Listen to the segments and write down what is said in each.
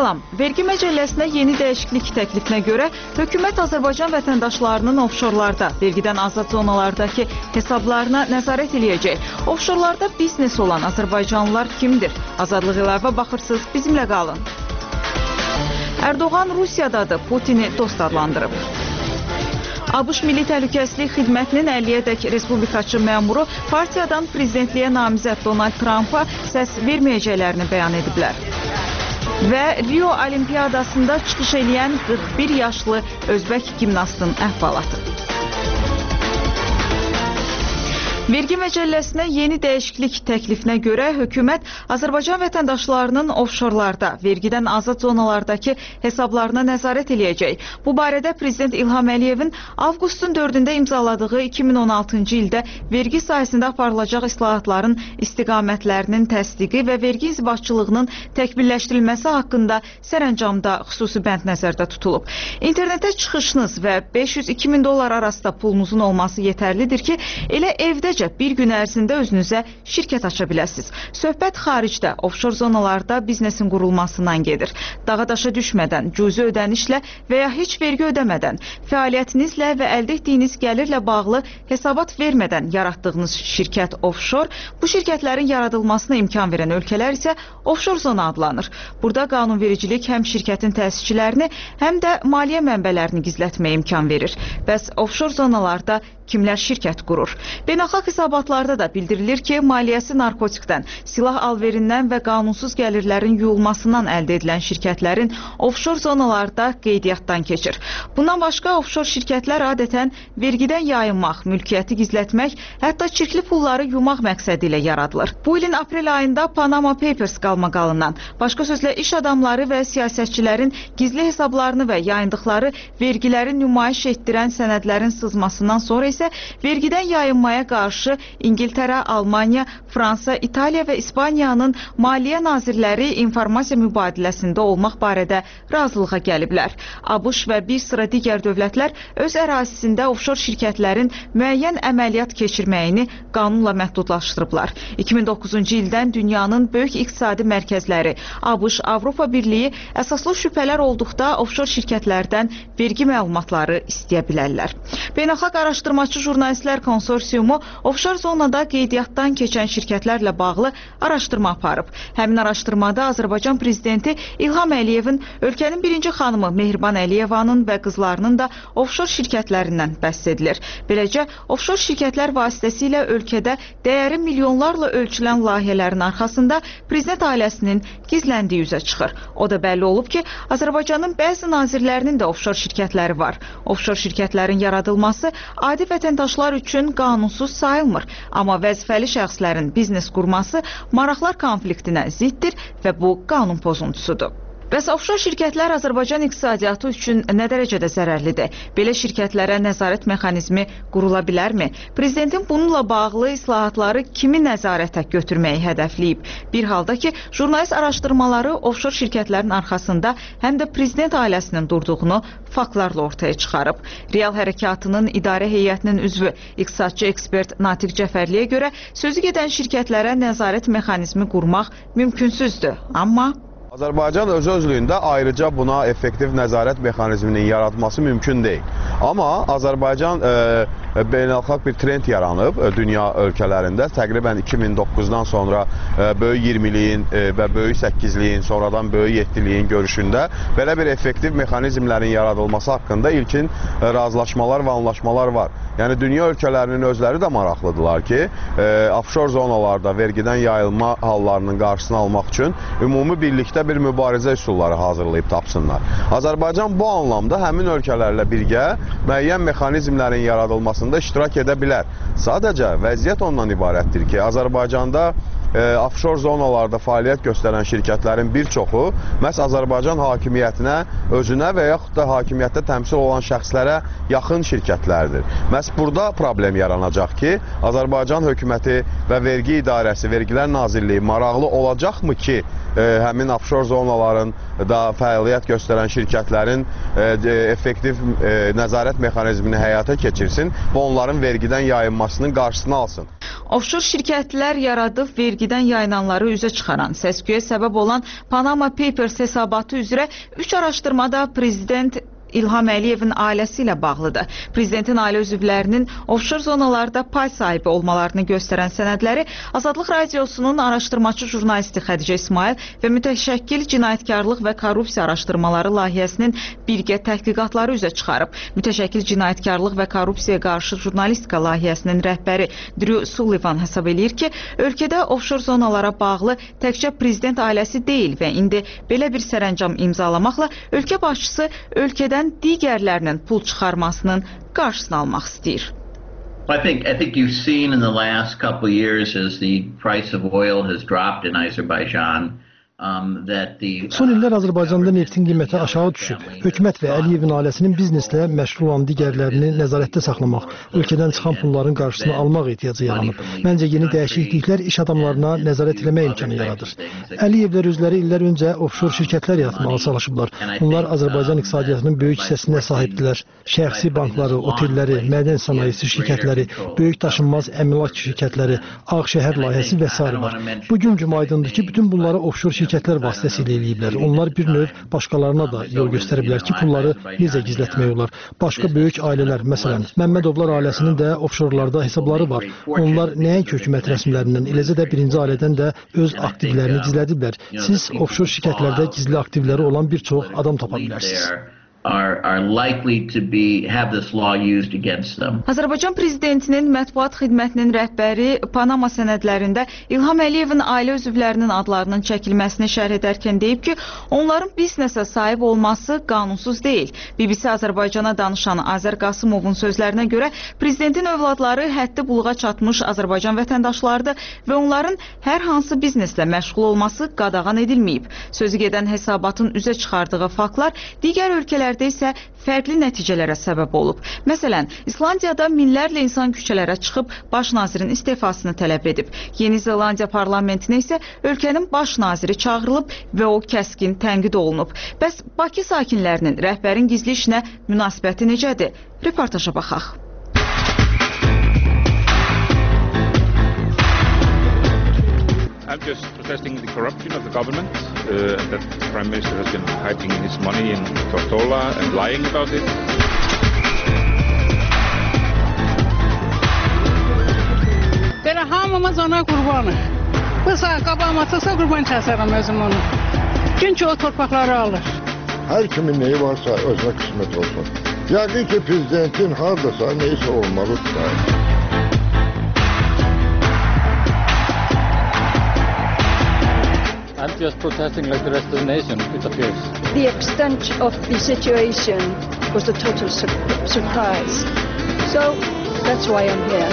Salam, Vergi Məcəlləsinə yeni dəyişiklik təklifinə görə hökumət Azərbaycan vətəndaşlarının ofşorlarda, vergidən azad zonalardakı hesablarına nəzarət eləyəcək. Ofşorlarda biznes olan azərbaycanlılar kimdir? Azadlıq əlavə baxırsınız, bizimlə qalın. Erdoğan Rusiyadadır, Putini dost adlandırıb. ABŞ Milli Təhlükəsizlik Xidmətinin 50-yədək respublikaçı məmuru partiyadan prezidentliyə namizəd Donald Trumpa səs verməyəcəklərini bəyan ediblər. Və Rio Olimpiyadasında çıxış eləyən 41 yaşlı özbək gimnastın əhvalatı. Vergi Məcəlləsinə yeni dəyişiklik təklifinə görə hökumət Azərbaycan vətəndaşlarının ofşorlarda, vergidən azad zonalardakı hesablarına nəzarət eləyəcək. Bu barədə Prezident İlham Əliyevin avqustun 4-də imzaladığı 2016-cı ildə vergi sahəsində aparılacaq islahatların istiqamətlərinin təsdiqi və vergi inzibatçılığının təkmilləşdirilməsi haqqında sərəncamda xüsusi bənd nəzərdə tutulub. İnternetə çıxışınız və 500-2 min dollar arasında pulunuzun olması yetərlidir ki, elə evdə bir gün ərzində özünüzə şirkət aça biləsiniz. Söhbət xaricdə, ofşor zonalarda biznesin qurulmasından gedir. Dağa daşa düşmədən, cüzi ödənişlə və ya heç vergi ödəmədən, fəaliyyətinizlə və əldə etdiyiniz gəlirlə bağlı hesabat vermədən yaratdığınız şirkət ofşor, bu şirkətlərin yaradılmasına imkan verən ölkələr isə ofşor zona adlanır. Burada qanunvericilik həm şirkətin təsisçilərini, həm də maliyyə mənbələrini gizlətməyə imkan verir. Bəs ofşor zonalarda kimlər şirkət qurur? Beynəlxalq hesabatlarda da bildirilir ki, maliyyəsi narkotikdən, silah alverindən və qanunsuz gəlirlərin yuyulmasından əldə edilən şirkətlərin ofşor zonalarda qeydiyyatdan keçir. Bundan başqa ofşor şirkətlər adətən vergidən yayınmaq, mülkiyyəti gizlətmək, hətta çirkli pulları yumaq məqsədi ilə yaradılır. Bu ilin aprel ayında Panama Papers qalmaqalından, başqa sözlə iş adamları və siyasətçilərin gizli hesablarını və yayındıqları vergiləri nümayiş etdirən sənədlərin sızmasından sonra isə vergidən yayınmaya qarşı İngiltərə, Almaniya, Fransa, İtaliya və İspaniyanın maliyyə nazirləri informasiya mübadiləsində olmaq barədə razılığa gəliblər. ABŞ və bir sıra digər dövlətlər öz ərazisində ofşor şirkətlərin müəyyən əməliyyat keçirməyini qanunla məhdudlaşdırıblar. 2009-cu ildən dünyanın böyük iqtisadi mərkəzləri, ABŞ, Avropa Birliyi əsaslı şübhələr olduqda ofşor şirkətlərdən vergi məlumatları istəyə bilərlər. Beynəlxalq Araşdırmacı Jurnalistlər Konsorsiumu ofşor zonada qeydiyyatdan keçən şirkətlərlə bağlı araşdırma aparıb. Həmin araşdırmada Azərbaycan Prezidenti İlham Əliyevin, ölkənin birinci xanımı Mehriban Əliyevanın və qızlarının da ofşor şirkətlərindən bəhs edilir. Beləcə, ofşor şirkətlər vasitəsilə ölkədə dəyəri milyonlarla ölçülən layihələrin arxasında prezident ailəsinin gizləndiyi üzə çıxır. O da bəlli olub ki, Azərbaycanın bəzi nazirlərinin də ofşor şirkətləri var. Ofşor şirkətlərin yaradılması adi vətəndaşlar üçün qanunsuz sayılmır. Amma vəzifəli şəxslərin biznes qurması maraqlar konfliktinə ziddir və bu qanun pozuntusudur. Bəs ofşor şirkətlər Azərbaycan iqtisadiyyatı üçün nə dərəcədə zərərlidir? Belə şirkətlərə nəzarət mexanizmi qurula bilərmi? Prezidentin bununla bağlı islahatları kimi nəzarətə götürməyi hədəfləyib? Bir halda ki, jurnalist araşdırmaları ofşor şirkətlərin arxasında həm də prezident ailəsinin durduğunu faktlarla ortaya çıxarıb. Real Hərəkatının idarə heyətinin üzvü, iqtisadçı ekspert Natiq Cəfərliyə görə sözü gedən şirkətlərə nəzarət mexanizmi qurmaq mümkünsüzdür. Amma Azərbaycan öz-özlüyündə ayrıca buna effektiv nəzarət mexanizminin yaratması mümkün deyil. Amma Azərbaycan beynəlxalq bir trend yaranıb dünya ölkələrində. Təqribən 2009-dan sonra böyük 20-liyin və böyük 8-liyin, sonradan böyük 7-liyin görüşündə belə bir effektiv mexanizmlərin yaradılması haqqında ilkin razılaşmalar və anlaşmalar var. Yəni, dünya ölkələrinin özləri də maraqlıdırlar ki, ofşor zonalarda vergidən yayılma hallarının qarşısını almaq üçün ümumi birlikdə bir mübarizə üsulları hazırlayıb tapsınlar. Azərbaycan bu anlamda həmin ölkələrlə birgə müəyyən mexanizmlərin yaradılmasında iştirak edə bilər. Sadəcə vəziyyət ondan ibarətdir ki, Azərbaycanda ofşor zonalarda fəaliyyət göstərən şirkətlərin bir çoxu məhz Azərbaycan hakimiyyətinə, özünə və yaxud da hakimiyyətdə təmsil olan şəxslərə yaxın şirkətlərdir. Məhz burada problem yaranacaq ki, Azərbaycan hökuməti və vergi idarəsi, Vergilər Nazirliyi maraqlı olacaqmı ki, həmin ofşor zonaların da fəaliyyət göstərən şirkətlərin effektiv nəzarət mexanizmini həyata keçirsin və onların vergidən yayınmasının qarşısını alsın. Offshore şirkətlər yaradıb vergidən yayınanları üzə çıxaran, səs-küyə səbəb olan Panama Papers hesabatı üzrə 3 araşdırmada Prezident İlham Əliyevin ailəsi ilə bağlıdır. Prezidentin ailə üzvlərinin offshore zonalarda pay sahibi olmalarını göstərən sənədləri Azadlıq Radiosunun araşdırmacı jurnalisti Xədicə İsmail və mütəşəkkil cinayətkarlıq və korrupsiya araşdırmaları layihəsinin birgə təhqiqatları üzə çıxarıb. Mütəşəkkil cinayətkarlıq və korrupsiyaya qarşı jurnalistika layihəsinin rəhbəri Drew Sullivan hesab eləyir ki, ölkədə offshore zonalara bağlı təkcə prezident ailəsi deyil və indi belə bir sərəncam imzalamaqla ölkə başçısı ölkədən digərlərinin pul çıxarmasının qarşısını almaq istəyir. I think you've seen in the last couple of years as the price of oil has dropped in Azerbaijan. Son illər Azərbaycanda neftin qiyməti aşağı düşüb. Hökumət və Əliyevin ailəsinin bizneslə məşğul olan digərlərini nəzarətdə saxlamaq, ölkədən çıxan pulların qarşısını almaq ehtiyacı yaranıb. Məncə yeni dəyişikliklər iş adamlarına nəzarət etmək imkanı yaradır. Əliyevlər özləri illər öncə offshore şirkətlər yaratmağa çalışıblar. Onlar Azərbaycan iqtisadiyyatının böyük hissəsinə sahibdilər. Şəxsi bankları, otelləri, mədən sənayesi şirkətləri, böyük daşınmaz əmlak şirkətləri, Ağşəhər layihəsi və s. var. Bugün gün aydındır ki, bütün bunları offshore şirkətlər vasitəsilə eləyiblər. Onlar bir növ başqalarına da yol göstəriblər ki, pulları necə gizlətmək olar. Başqa böyük ailələr, məsələn, Məmmədovlar ailəsinin də offshorlarda hesabları var. Onlar nəinki hökumət rəsmilərindən, eləcə də birinci ailədən də öz aktivlərini gizlədiblər. Siz offshore şirkətlərdə gizli aktivləri olan bir çox adam tapa bilərsiniz. Are likely to have this law used against them. Azərbaycan prezidentinin mətbuat xidmətinin rəhbəri Panama sənədlərində İlham Əliyevin ailə üzvlərinin adlarının çəkilməsini şərh edərkən deyib ki, onların biznesə sahib olması qanunsuz deyil. BBC Azərbaycana danışan Azər Qasımovun sözlərinə görə prezidentin övladları həddi buluğa çatmış Azərbaycan vətəndaşlarıdır və onların hər hansı bizneslə məşğul olması qadağan edilməyib. Sözü gedən hesabatın üzə çıxardığı faktlar digər ölkələrdə isə fərqli nəticələrə səbəb olub. Məsələn, İslandiyada minlərlə insan küçələrə çıxıb baş nazirin istefasını tələb edib. Yeni Zelandiya parlamentinə isə ölkənin baş naziri çağırılıb və o kəskin tənqid olunub. Bəs Bakı sakinlərinin rəhbərin gizli işinə münasibəti necədir? Reportaja baxaq. I'm just protesting the corruption of the government, that the Prime Minister has been hiding his money in Tortola and lying about it. Belə hamımız ona qurbanıq. Bu saat qabağıma çıxsa qurban kəsərəm özüm onu. Çünki o torpaqları alır. Hər kimin neyi varsa özünə qismət olsun. Yəqin ki, prezidentin hardasa neysə olmalıdır. I'm just protesting like the rest of the nation, it appears. The extent of the situation was a total surprise. So that's why I'm here.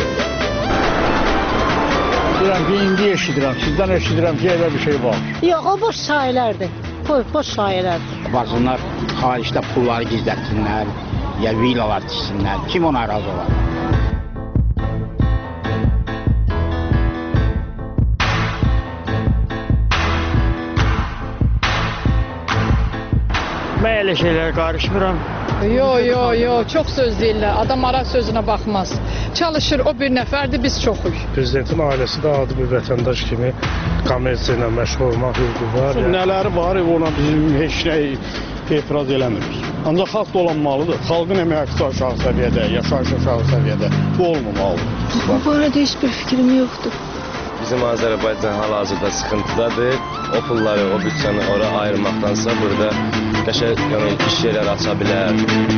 Deyirəm ki, indi eşidirəm, sizdən eşidirəm ki, elə bir şey var. Yox, o boş sayılardır. Boş sayılardır. Bazılar xaricdə pulları gizlətsinlər, ya villalar tiksinlər. Kim ona razı olar? Mən elə şeylərə qarışmıram. Yo, çox söz deyirlər. Adam araq sözünə baxmaz. Çalışır, o bir nəfərdir, biz çoxuyuz. Prezidentin ailəsi də adi bir vətəndaş kimi kommersiya ilə məşğul olmaq hüququ var. Nələri var, ona bizim heç nə etiraz eləmirik. Ancaq xalq dolanmalıdır. Xalqın əmək haqqı aşağı səviyyədə, yaşayış aşağı səviyyədə. Bu olmamalıdır. Bu barədə heç bir fikrim yoxdur. Bizim Azərbaycan hal-hazırda sıxıntıdadır. O pulları, o bütçəni ora ayırmaqdansa burada qəşəng iş yerləri aça bilər.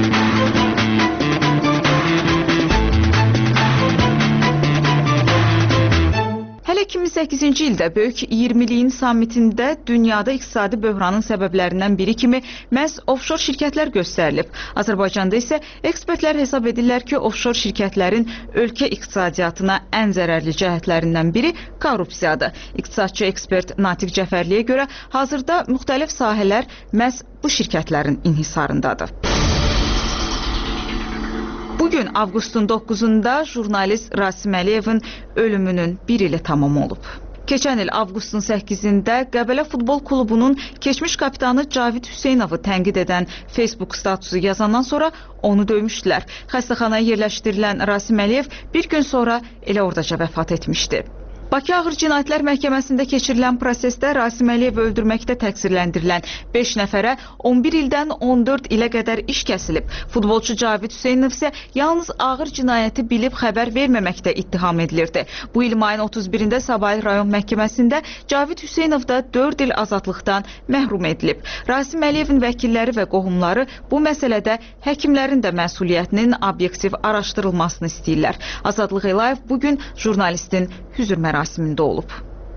Hələ 2008-ci ildə Böyük 20'liyin sammitində dünyada iqtisadi böhranın səbəblərindən biri kimi məhz offshore şirkətlər göstərilib. Azərbaycanda isə ekspertlər hesab edirlər ki, offshore şirkətlərin ölkə iqtisadiyyatına ən zərərli cəhətlərindən biri korrupsiyadır. İqtisadçı ekspert Natiq Cəfərliyə görə hazırda müxtəlif sahələr məhz bu şirkətlərin inhisarındadır. Bugün avqustun 9'unda jurnalist Rasim Əliyevin ölümünün 1 ili tamam olub. Keçən il avqustun 8-də Qəbələ Futbol Klubunun keçmiş kapitanı Cavid Hüseynovu tənqid edən Facebook statusu yazandan sonra onu döymüşdülər. Xəstəxanaya yerləşdirilən Rasim Əliyev bir gün sonra elə oradaca vəfat etmişdi. Bakı Ağır Cinayətlər Məhkəməsində keçirilən prosesdə Rasim Əliyev öldürməkdə təqsirləndirilən 5 nəfərə 11 ildən 14 ilə qədər iş kəsilib. Futbolçu Cavid Hüseynov isə yalnız ağır cinayəti bilib xəbər verməməkdə ittiham edilirdi. Bu il mayın 31-də Sabahil rayon məhkəməsində Cavid Hüseynov da 4 il azadlıqdan məhrum edilib. Rasim Əliyevin vəkilləri və qohumları bu məsələdə həkimlərin də məsuliyyətinin obyektiv araşdırılmasını istəyirlər. Azadlıq Elayev bugün jurnalistin hüzür mərasimində olub.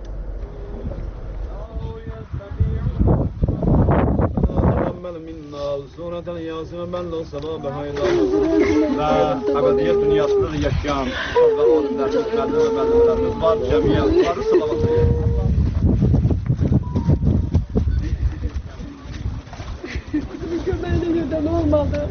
Və əbədiyyət dünyasında da yaşayan alimlərimiz var, cəmiyyətləri salavat edir. Olmadı.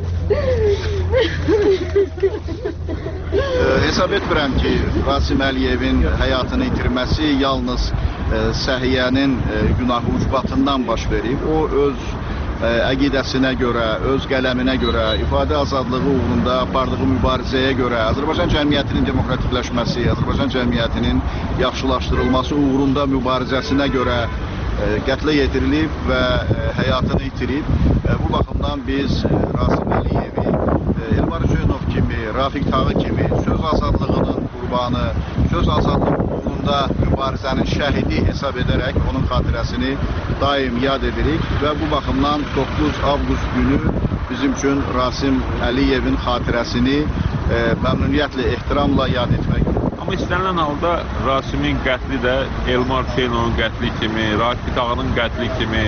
Hesab etmirəm ki, Rasim Əliyevin həyatını itirməsi yalnız səhiyyənin günahı ucbatından baş verib. O öz əqidəsinə görə, öz qələminə görə, ifadə azadlığı uğrunda apardığı mübarizəyə görə, Azərbaycan cəmiyyətinin demokratikləşməsi, Azərbaycan cəmiyyətinin yaxşılaşdırılması uğrunda mübarizəsinə görə qətlə yetirilib və həyatını itirib. Bu baxımdan biz Rasim Əliyevi Elmar Hüseynov kimi, Rafiq Tağı kimi söz azadlığının qurbanı, söz azadlığı uğrunda mübarizənin şəhidi hesab edərək onun xatirəsini daim yad edirik və bu baxımdan 9 avqust günü bizim üçün Rasim Əliyevin xatirəsini məmnuniyyətlə, ehtiramla yad etmək. Amma istənilən halda Rasimin qətli də Elmar Hüseynovun qətli kimi, Rafiq Tağının qətli kimi,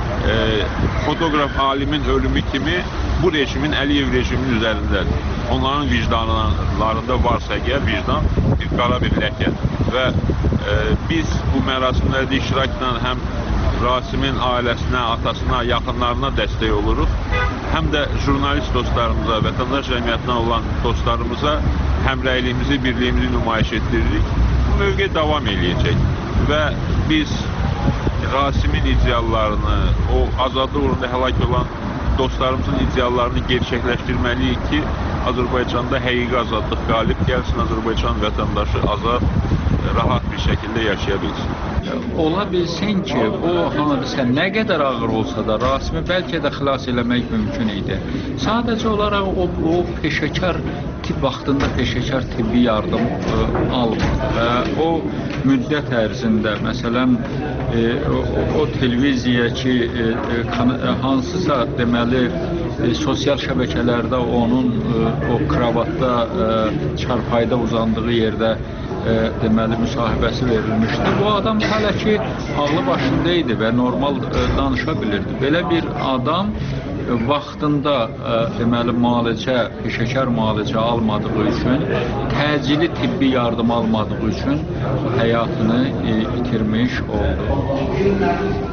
fotoqraf alimin ölümü kimi bu rejimin, Əliyev rejiminin üzərindədir. Onların vicdanlarında varsa əgər vicdan bir qara bir ləkədir. Və biz bu mərasimlərdə iştirakla həm Rasimin ailəsinə, atasına, yaxınlarına dəstək oluruq, həm də jurnalist dostlarımıza, vətəndaş cəmiyyətinə olan dostlarımıza həmrəyliyimizi, birliyimizi nümayiş etdiririk. Bu mövqe davam eləyəcək və biz Rasimin ideallarını, o azadlıq uğrunda həlak olan dostlarımızın ideallarını gerçəkləşdirməliyik ki, Azərbaycanda həqiqi azadlıq qalib gəlsin, Azərbaycan vətəndaşı azad, rahat bir şəkildə yaşaya bilsin. Ola bilsin ki, o hadisə nə qədər ağır olsa da Rasimi bəlkə də xilas eləmək mümkün idi. Sadəcə olaraq o peşəkar vaxtında peşəkar tibbi yardım almadı və o müddət ərzində, məsələn, o televiziya ki, hansısa deməli, sosial şəbəkələrdə onun o kravatda, çarpayda uzandığı yerdə deməli müsahibəsi verilmişdi. Bu adam hələ ki ağlı başında idi və normal danışa bilirdi. Belə bir adam vaxtında deməli müalicə, peşəkar müalicə almadığı üçün, təcili tibbi yardım almadığı üçün həyatını itirmiş oldu.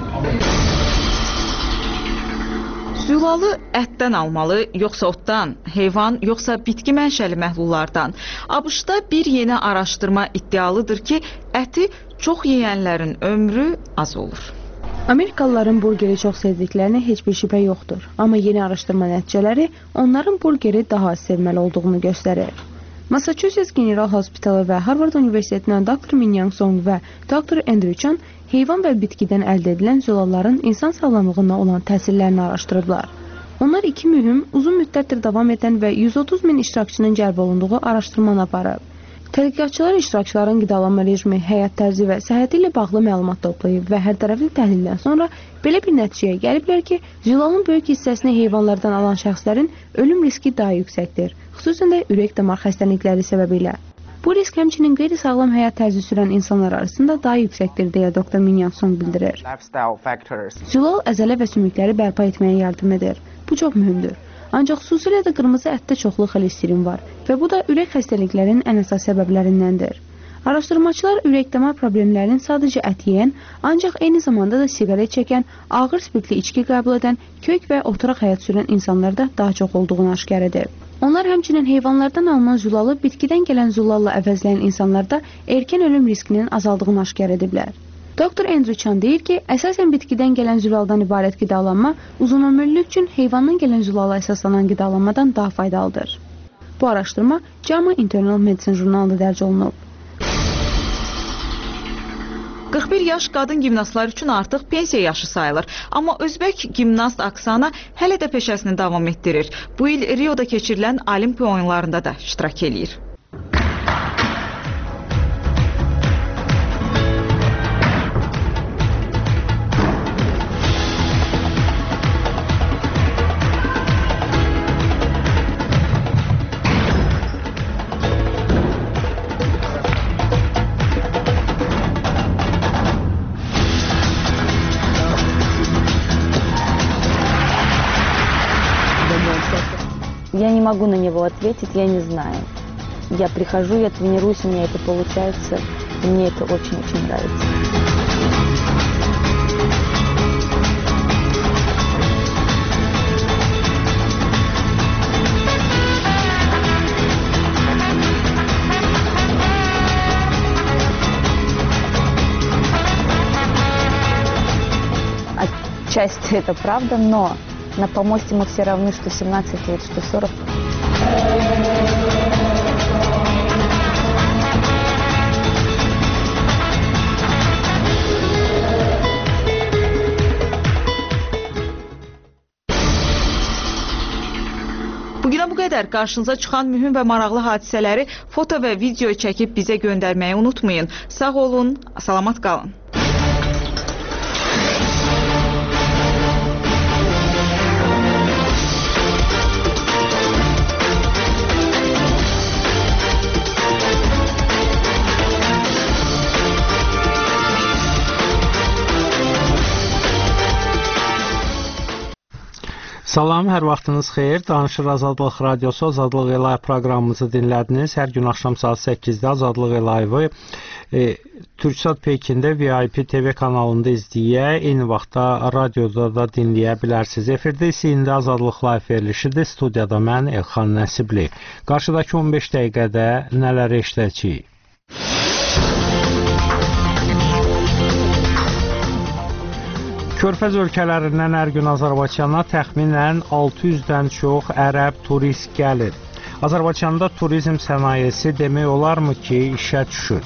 Zülalı ətdən almalı, yoxsa otdan, heyvan, yoxsa bitki mənşəli məhlullardan? ABŞ-da bir yeni araşdırma iddialıdır ki, əti çox yeyənlərin ömrü az olur. Amerikalıların burgeri çox sevdiklərinə heç bir şübhə yoxdur. Amma yeni araşdırma nəticələri onların burgeri daha az sevməli olduğunu göstərir. Massachusetts General Hospitalı və Harvard Universitetindən Dr. Min-Yang Song və Dr. Andrew Chan heyvan və bitkidən əldə edilən zülalların insan sağlamlığına olan təsirlərini araşdırıblar. Onlar iki mühüm, uzun müddətdir davam edən və 130 min iştirakçının cəlb olunduğu araşdırmanı aparıb. Tədqiqatçılar iştirakçıların qidalanma rejimi, həyat tərzi və səhhəti ilə bağlı məlumat toplayıb və hər tərəfli təhlildən sonra belə bir nəticəyə gəliblər ki, zülalın böyük hissəsini heyvanlardan alan şəxslərin ölüm riski daha yüksəkdir, xüsusən də ürək-damar xəstəlikləri səbəbilə. Bu risk həmçinin qeyri-sağlam həyat tərzi sürən insanlar arasında daha yüksəkdir, deyə Dr. Min-Yang Song bildirir. Zülal əzələ və sümükləri bərpa etməyə yardım edir. Bu çox mühümdür. Ancaq xüsusilə də qırmızı ətdə çoxlu xolesterin var və bu da ürək xəstəliklərinin ən əsas səbəblərindəndir. Araşdırmaçılar ürək-damar problemlərinin sadəcə ət yeyən, ancaq eyni zamanda da siqaret çəkən, ağır spirtli içki qəbul edən, kök və oturaq həyat sürən insanlarda daha çox olduğunu aşkar edib. Onlar həmçinin heyvanlardan alınan zulalı bitkidən gələn zulalla əvəzləyən insanlarda erkən ölüm riskinin azaldığını aşkar ediblər. Dr. Andrew Chan deyir ki, əsasən bitkidən gələn zülaldan ibarət qidalanma uzunömürlülük üçün heyvandan gələn zulala əsaslanan qidalanmadan daha faydalıdır. Bu araşdırma JAMA Internal Medicine jurnalında dərc olunub. 41 yaş qadın gimnastlar üçün artıq pensiya yaşı sayılır. Amma özbək gimnast Aksana hələ də peşəsini davam etdirir. Bu il Rio'da keçirilən Olimpiya oyunlarında da iştirak edir. Я не могу на него ответить, я не знаю. Я прихожу, я тренируюсь, у меня это получается, и мне это очень-очень нравится. Отчасти это правда, но на помосте мы все равны, что 17 лет, что 40. Bugünə bu qədər. Qarşınıza çıxan mühüm və maraqlı hadisələri foto və video çəkib bizə göndərməyi unutmayın. Sağ olun, salamat qalın. Salam, hər vaxtınız xeyir. Danışır Azadlıq Radiosu, Azadlıq Live proqramımızı dinlədiniz. Hər gün axşam saat 8-də Azadlıq Live-ı Türksat Pekində VIP TV kanalında izləyə, eyni vaxtda radioda da dinləyə bilərsiniz. Efirdə isə indi Azadlıq Live verilişidir. Studiyada mən Elxan Nəsibli. Qarşıdakı 15 dəqiqədə nələr eşidəcəyik? Körfəz ölkələrindən hər gün Azərbaycana təxminən 600-dən çox ərəb turist gəlir. Azərbaycanda turizm sənayesi demək olarmı ki, işə düşür.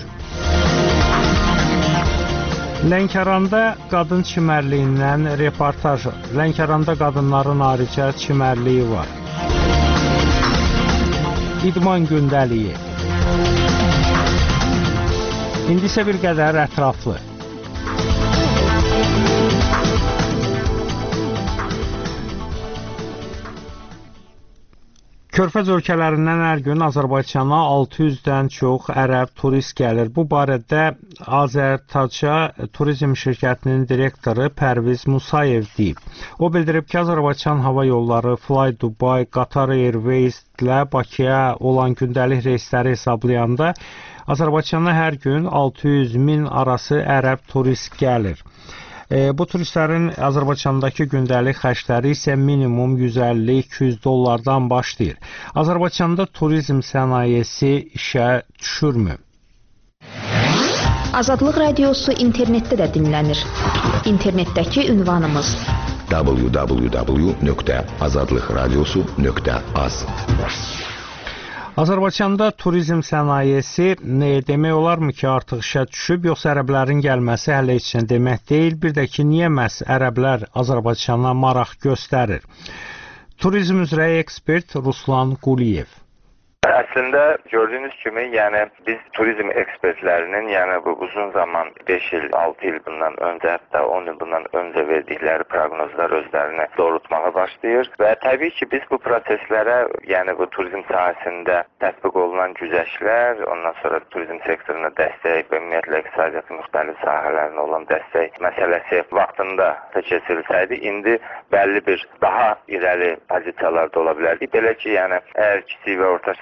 Lənkəranda qadın çimərliyindən reportaj. Lənkəranda qadınların ayrıca çimərliyi var. İdman gündəliyi. İndi isə bir qədər ətraflı. Körfəz ölkələrindən hər gün Azərbaycana 600-dən çox ərəb turist gəlir. Bu barədə Azərtaca Turizm şirkətinin direktoru Pərviz Musayev deyib. O bildirib ki, Azərbaycan hava yolları Fly Dubai, Qatar Airways ilə Bakıya olan gündəlik reysləri hesablayanda Azərbaycana hər gün 600-1000 arası ərəb turist gəlir. Bu turistlərin Azərbaycandakı gündəlik xərcləri isə minimum 150-200 dollardan başlayır. Azərbaycanda turizm sənayesi işə düşürmü? Azadlıq Radiosu internetdə də dinlənir. İnternetdəki ünvanımız www.azadlıqradiosu.az. Azərbaycanda turizm sənayesi demək olarmı ki, artıq işə düşüb, yoxsa ərəblərin gəlməsi hələ heç nə demək deyil. Bir də ki, niyə məhz ərəblər Azərbaycana maraq göstərir? Turizm üzrə ekspert Ruslan Quliyev. Əslində gördüyünüz kimi, yəni biz turizm ekspertlərinin, yəni bu uzun zaman 5 il, 6 il bundan öncə, hətta 10 il bundan öncə verdikləri proqnozlar özlərini doğrultmağa başlayır və təbii ki, biz bu proseslərə, yəni bu turizm sahəsində tətbiq olunan güzəştlər, ondan sonra turizm sektoruna dəstək və ümumiyyətlə iqtisadiyyatın müxtəlif sahələrinə olan dəstək məsələsi vaxtında keçirilsəydi, indi bəlli bir daha irəli pozisiyalarda ola bilərdik. Belə ki, yəni əgər kiçik və orta sahibkarlar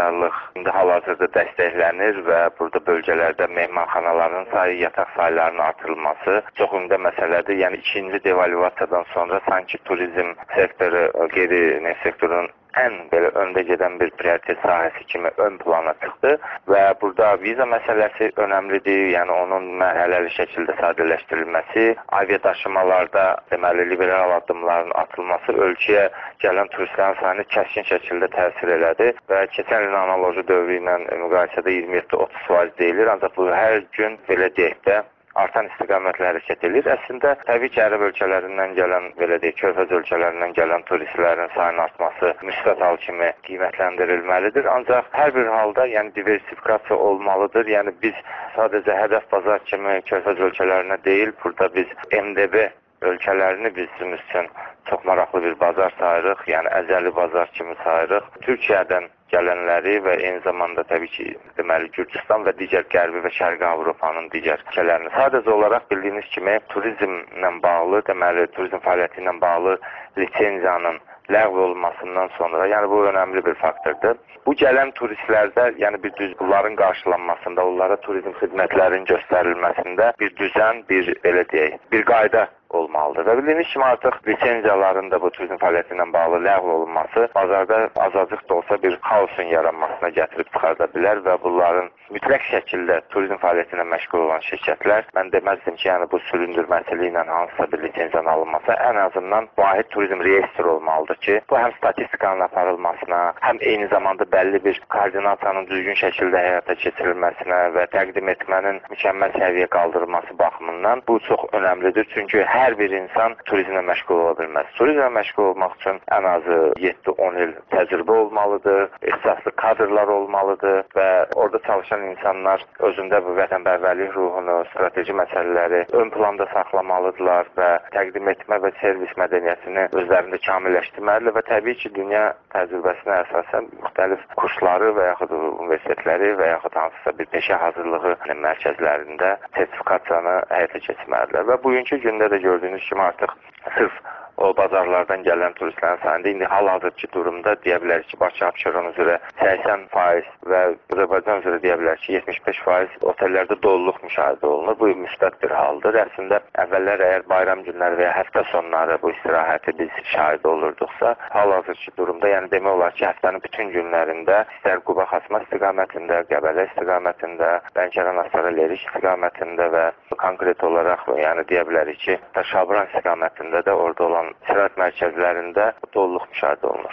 səhmkarlıq indi hal-hazırda dəstəklənir və burada bölgələrdə mehmanxanaların sayı, yataq saylarının artırılması çox ümdə məsələdir. Yəni ikinci devalvasiyadan sonra sanki turizm sektoru qeyri-neft sektorunun ən belə öndə gedən bir prioritet sahəsi kimi ön plana çıxdı və burada viza məsələsi önəmlidir. Yəni onun mərhələli şəkildə sadələşdirilməsi, aviadaşımalarda deməli liberal addımların atılması ölkəyə gələn turistlərin sayını kəskin şəkildə təsir elədi və keçən ilin analoji dövrü ilə müqayisədə 27-30% deyilir. Ancaq bu hər gün belə deyək də artan istiqamətlə hərəkət edir. Əslində, təbii ki, ərəb ölkələrindən gələn, belə deyək, körfəz ölkələrindən gələn turistlərin sayının artması müsbət hal kimi qiymətləndirilməlidir. Ancaq hər bir halda, yəni diversifikasiya olmalıdır. Yəni biz sadəcə hədəf bazar kimi körfəz ölkələrinə deyil, burada biz MDB ölkələrini bizim üçün çox maraqlı bir bazar sayırıq, yəni əzəli bazar kimi sayırıq. Türkiyədən gələnləri və eyni zamanda təbii ki, deməli Gürcüstan və digər Qərbi və Şərqi Avropanın digər ölkələrini. Sadəcə olaraq bildiyiniz kimi turizmlə bağlı, deməli turizm fəaliyyəti ilə bağlı lisenziyanın ləğv olunmasından sonra, yəni bu önəmli bir faktordur. Bu gələn turistlərdə, yəni bir düz bunların qarşılanmasında, onlara turizm xidmətlərinin göstərilməsində bir düzən, bir belə deyək, bir qayda olmalıdır. Və bildiyiniz kimi artıq lisenziyaların da bu turizm fəaliyyəti ilə bağlı ləğv olunması bazarda azacıq da olsa bir xaosun yaranmasına gətirib çıxarda bilər və bunların mütləq şəkildə turizm fəaliyyəti ilə məşğul olan şirkətlər, mən deməzdim ki, yəni bu süründürməsili ilə hansısa bir lisenziyanın alınması ən azından vahid turizm reyestri olmalıdır ki, bu həm statistikanın aparılmasına, həm eyni zamanda bəlli bir koordinasiyanın düzgün şəkildə həyata keçirilməsinə və təqdim etmənin mükəmməl səviyyə qaldırılması baxımından bu çox önəmlidir. Çünki hər bir insan turizmlə məşğul ola bilməz. Turizmlə məşğul olmaq üçün ən azı 7-10 il təcrübə olmalıdır, ixtisaslı kadrlar olmalıdır və orada çalışan insanlar özündə bu vətənpərvərlik ruhunu, strateji məsələləri ön planda saxlamalıdırlar və təqdim etmə və servis mədəniyyətini özlərində kamilləşdirməlidir və təbii ki, dünya təcrübəsinə əsasən müxtəlif kursları və yaxud universitetləri və yaxud hansısa bir peşə hazırlığı mərkəzlərində sertifikasiyanı həyata keçirməlidirlər və bugünkü gündə də gördüyünüz kimi artıq sırf o bazarlardan gələn turistlərin sayında indi hal-hazırki durumda deyə bilərik ki, Bakı Abşeron üzrə 80% və Azərbaycan üzrə deyə bilərik ki, 75% otellərdə doluluq müşahidə olunur. Bu müsbət bir haldır. Əslində əvvəllər əgər bayram günləri və ya həftə sonları bu istirahəti biz şahid olurduqsa, hal-hazırki durumda, yəni demək olar ki, həftənin bütün günlərində istər Quba Xasma istiqamətində, Qəbələ istiqamətində, Lənkəran Astara Lerik istiqamətində və konkret olaraq, yəni deyə bilərik ki, Şabran istiqamətində də orada olan istirahət mərkəzlərində doluluq müşahidə olunur.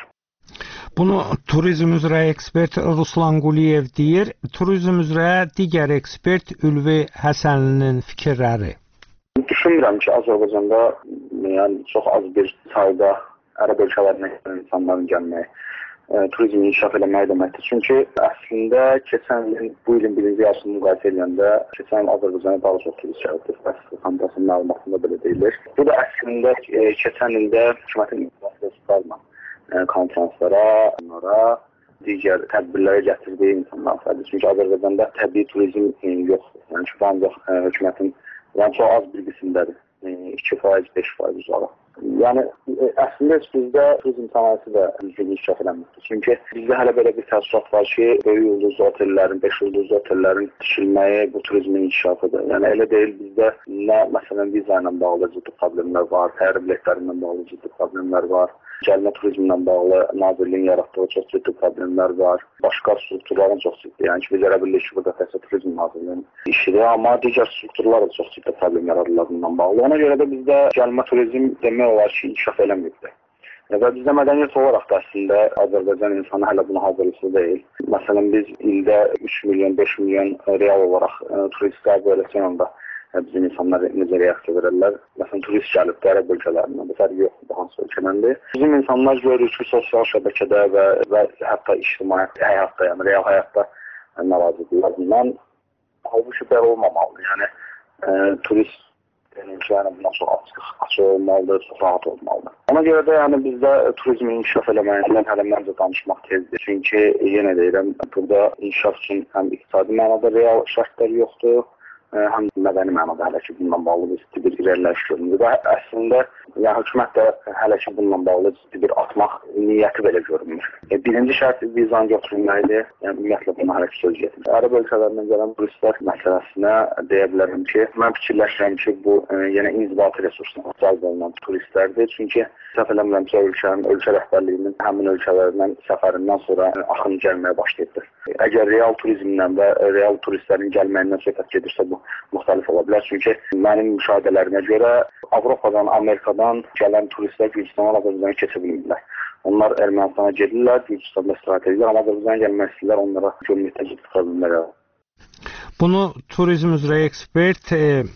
Bunu turizm üzrə ekspert Ruslan Quliyev deyir. Turizm üzrə digər ekspert Ülvi Həsənlinin fikirləri. Düşünmürəm ki, Azərbaycanda yəni çox az bir sayda ərəb ölkələrinə insanların gəlməyi turizmi inkişaf eləməyi deməkdir. Çünki əslində keçən il, bu ilin birinci yarısını müqayisə edəndə keçən il Azərbaycana daha çox turist gəldi. Komitəsinin məlumatında belə deyilir. Bu da əslində keçən ildə hökumətin konferanslara, onlara, digər tədbirlərə gətirdiyi insanlar sayıdır. Çünki Azərbaycanda təbii turizm yoxdur. Yəni ki, ancaq hökumətin çox az bir qismdədir. 2%, 5% uzağı. Yəni əslində bizdə turizm sənayesi də düzgün inkişaf eləməkdir. Çünki bizdə hələ belə bir təəssürat var ki, böyük ulduzlu otellərin, 5 ulduzlu otellərin tikilməyi bu turizmin inkişafıdır. Yəni elə deyil, bizdə nə məsələn viza ilə bağlı ciddi problemlər var, təyyarə biletləri ilə bağlı ciddi problemlər var. Gəlmə turizmlə bağlı Nazirliyin yaratdığı çox ciddi problemlər var. Başqa strukturların çox ciddi. Yəni ki, biz elə bilirik ki, burada təhsil turizm Nazirliyinin işidir, amma digər strukturlar da çox ciddi problem yaradırlar bundan bağlı. Ona görə də bizdə gəlmə turizm demək olar ki, inkişaf eləməkdir. Və bizdə mədəniyyət olaraq da əslində Azərbaycan insanı hələ buna hazırlıqlı deyil. Məsələn, biz ildə 3 milyon, 5 milyon real olaraq turist qəbul eləsək bizim insanlar necə reaksiya verirlər. Məsələn, turist gəlib ərəb ölkələrindən, bu fərqi yoxdur, hansı ölkələndir. Bizim insanlar görürük ki, sosial şəbəkədə və hətta ictimai həyatda, yəni real həyatda narazıdırlar bundan. Halbuki belə olmamalıdır. Yəni, turist buna çox açıq olmalıdır, çox rahat olmalıdır. Ona görə də yəni, bizdə turizmin inkişaf eləməyindən hələ məncə danışmaq tezdir. Çünki yenə deyirəm, burada inkişaf üçün həm iqtisadi mənada real şərtlər yoxdur, həm mədəni mənada hələ ki bununla bağlı ciddi bir irəliləyiş görünür və əslində yəni hökumət də hələ ki bununla bağlı ciddi bir atmaq niyyəti belə görünmür. Birinci şərt vizanın götürülməlidir. Yəni ümumiyyətlə buna hələ ki söz getir. Ərəb ölkələrindən gələn turistlər məsələsinə deyə bilərəm ki, mən fikirləşirəm ki, bu yenə inzibati resursuna cəlb olunan turistlərdir. Çünki səhv eləmirəmsə ölkə rəhbərliyinin həmin ölkələrdən səfərindən sonra axın gəlməyə başlayıbdır. Əgər real turizmdən və real turistlərin gəlməyindən söhbət gedirsə bu müxtəlif ola bilər. Çünki mənim müşahidələrimə görə Avropadan, Amerikadan gələn turistlər Gürcüstandan Azərbaycana keçə bilmirlər. Onlar Ermənistana gedirlər, Gürcüstanda istirahət edirlər, amma Azərbaycana gəlmək istəyirlər, onlara gömrükdən gedib çıxa bilmirlər. Bunu turizm üzrə ekspert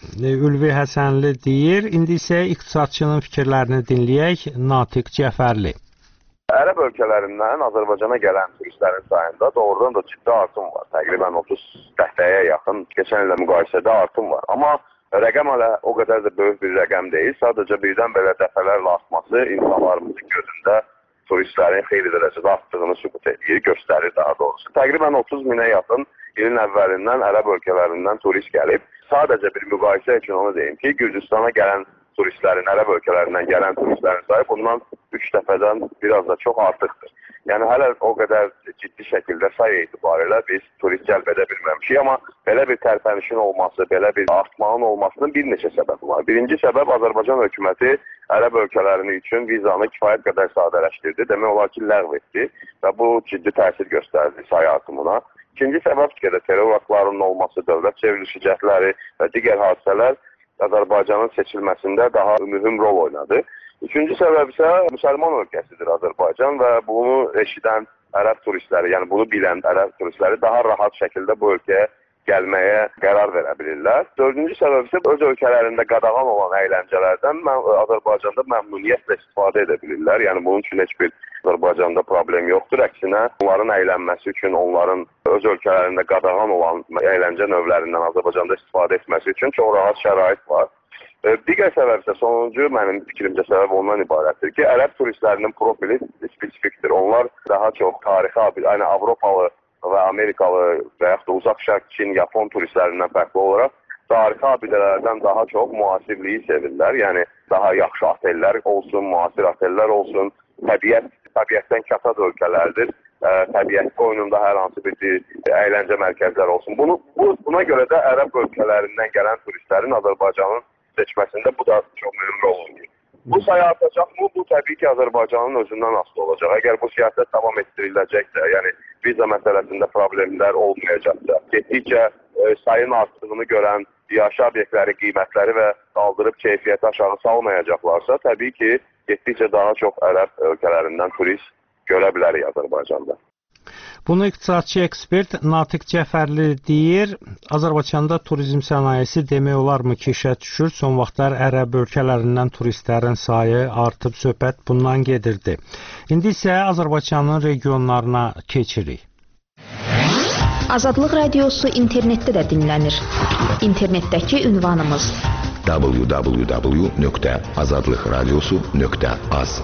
Ülvi Həsənli deyir. İndi isə iqtisadçının fikirlərini dinləyək. Natiq Cəfərli. Ərəb ölkələrindən Azərbaycana gələn turistlərin sayında doğrudan da ciddi artım var. Təqribən 30%-yə yaxın keçən illə müqayisədə artım var. Amma rəqəm hələ o qədər də böyük bir rəqəm deyil. Sadəcə birdən belə dəfələrlə artması insanlarımızın gözündə turistlərin xeyli dərəcədə artdığını sübut edir, göstərir daha doğrusu. Təqribən 30 minə yaxın ilin əvvəlindən Ərəb ölkələrindən turist gəlib. Sadəcə bir müqayisə üçün onu deyim ki, Gürcüstana gələn turistlərin, Ərəb ölkələrindən gələn turistlərin sayı bundan 3 dəfədən biraz da çox artıqdır. Yəni hələ o qədər ciddi şəkildə say etibarilə biz turist cəlb edə bilməmişik, amma belə bir tərpənişin olması, belə bir artmanın olmasının bir neçə səbəbi var. Birinci səbəb Azərbaycan hökuməti Ərəb ölkələrini üçün vizanı kifayət qədər sadələşdirdi, demək olar ki, ləğv etdi və bu ciddi təsir göstərdi say artımına. İkinci səbəb də terror aktlarının olması, dövlət çevrilişi cəhdləri və digər hadisələr Azərbaycanın seçilməsində daha mühüm rol oynadı. Üçüncü səbəb isə müsəlman ölkəsidir Azərbaycan və bunu eşidən ərəb turistləri, yəni bunu bilən ərəb turistləri daha rahat şəkildə bu ölkəyə gəlməyə qərar verə bilirlər. Dördüncü səbəb isə öz ölkələrində qadağan olan əyləncələrdən Azərbaycanda məmnuniyyətlə istifadə edə bilirlər. Yəni bunun üçün heç bir Azərbaycanda problem yoxdur. Əksinə, onların əylənməsi üçün, onların öz ölkələrində qadağan olan əyləncə növlərindən Azərbaycanda istifadə etməsi üçün çox rahat şərait var. Digər səbəb isə sonuncu mənim fikrimcə səbəb ondan ibarətdir ki, ərəb turistlərinin profili spesifikdir. Onlar daha çox tarixi, yəni Avropalı və Amerikalı və yaxud da uzaq şərq, Çin, Yapon turistlərindən fərqli olaraq tarixi abidələrdən daha çox müasirliyi sevirlər. Yəni daha yaxşı otellər olsun, müasir otellər olsun, təbiətdən kasad ölkələrdir. Təbiət qoynunda hər hansı bir əyləncə mərkəzləri olsun. Buna görə də ərəb ölkələrindən gələn turistlərin Azərbaycanın seçməsində bu da çox mühüm rol oynayır. Bu sayı artacaqmı? Bu təbii ki, Azərbaycanın özündən asılı olacaq. Əgər bu siyasət davam etdiriləcəksə, yəni viza məsələsində problemlər olmayacaqsa, getdikcə sayın artdığını görən yaşayış obyektləri, qiymətləri və qaldırıb keyfiyyəti aşağı salmayacaqlarsa, təbii ki, getdikcə daha çox ərəb ölkələrindən turist görə bilərik Azərbaycanda. Bunu iqtisadçı ekspert Natiq Cəfərli deyir. Azərbaycanda turizm sənayesi demək olarmı ki, işə düşür? Son vaxtlar ərəb ölkələrindən turistlərin sayı artıb, söhbət bundan gedirdi. İndi isə Azərbaycanın regionlarına keçirik. Azadlıq radiosu internetdə də dinlənir. İnternetdəki ünvanımız www.azadlıqradiosu.az.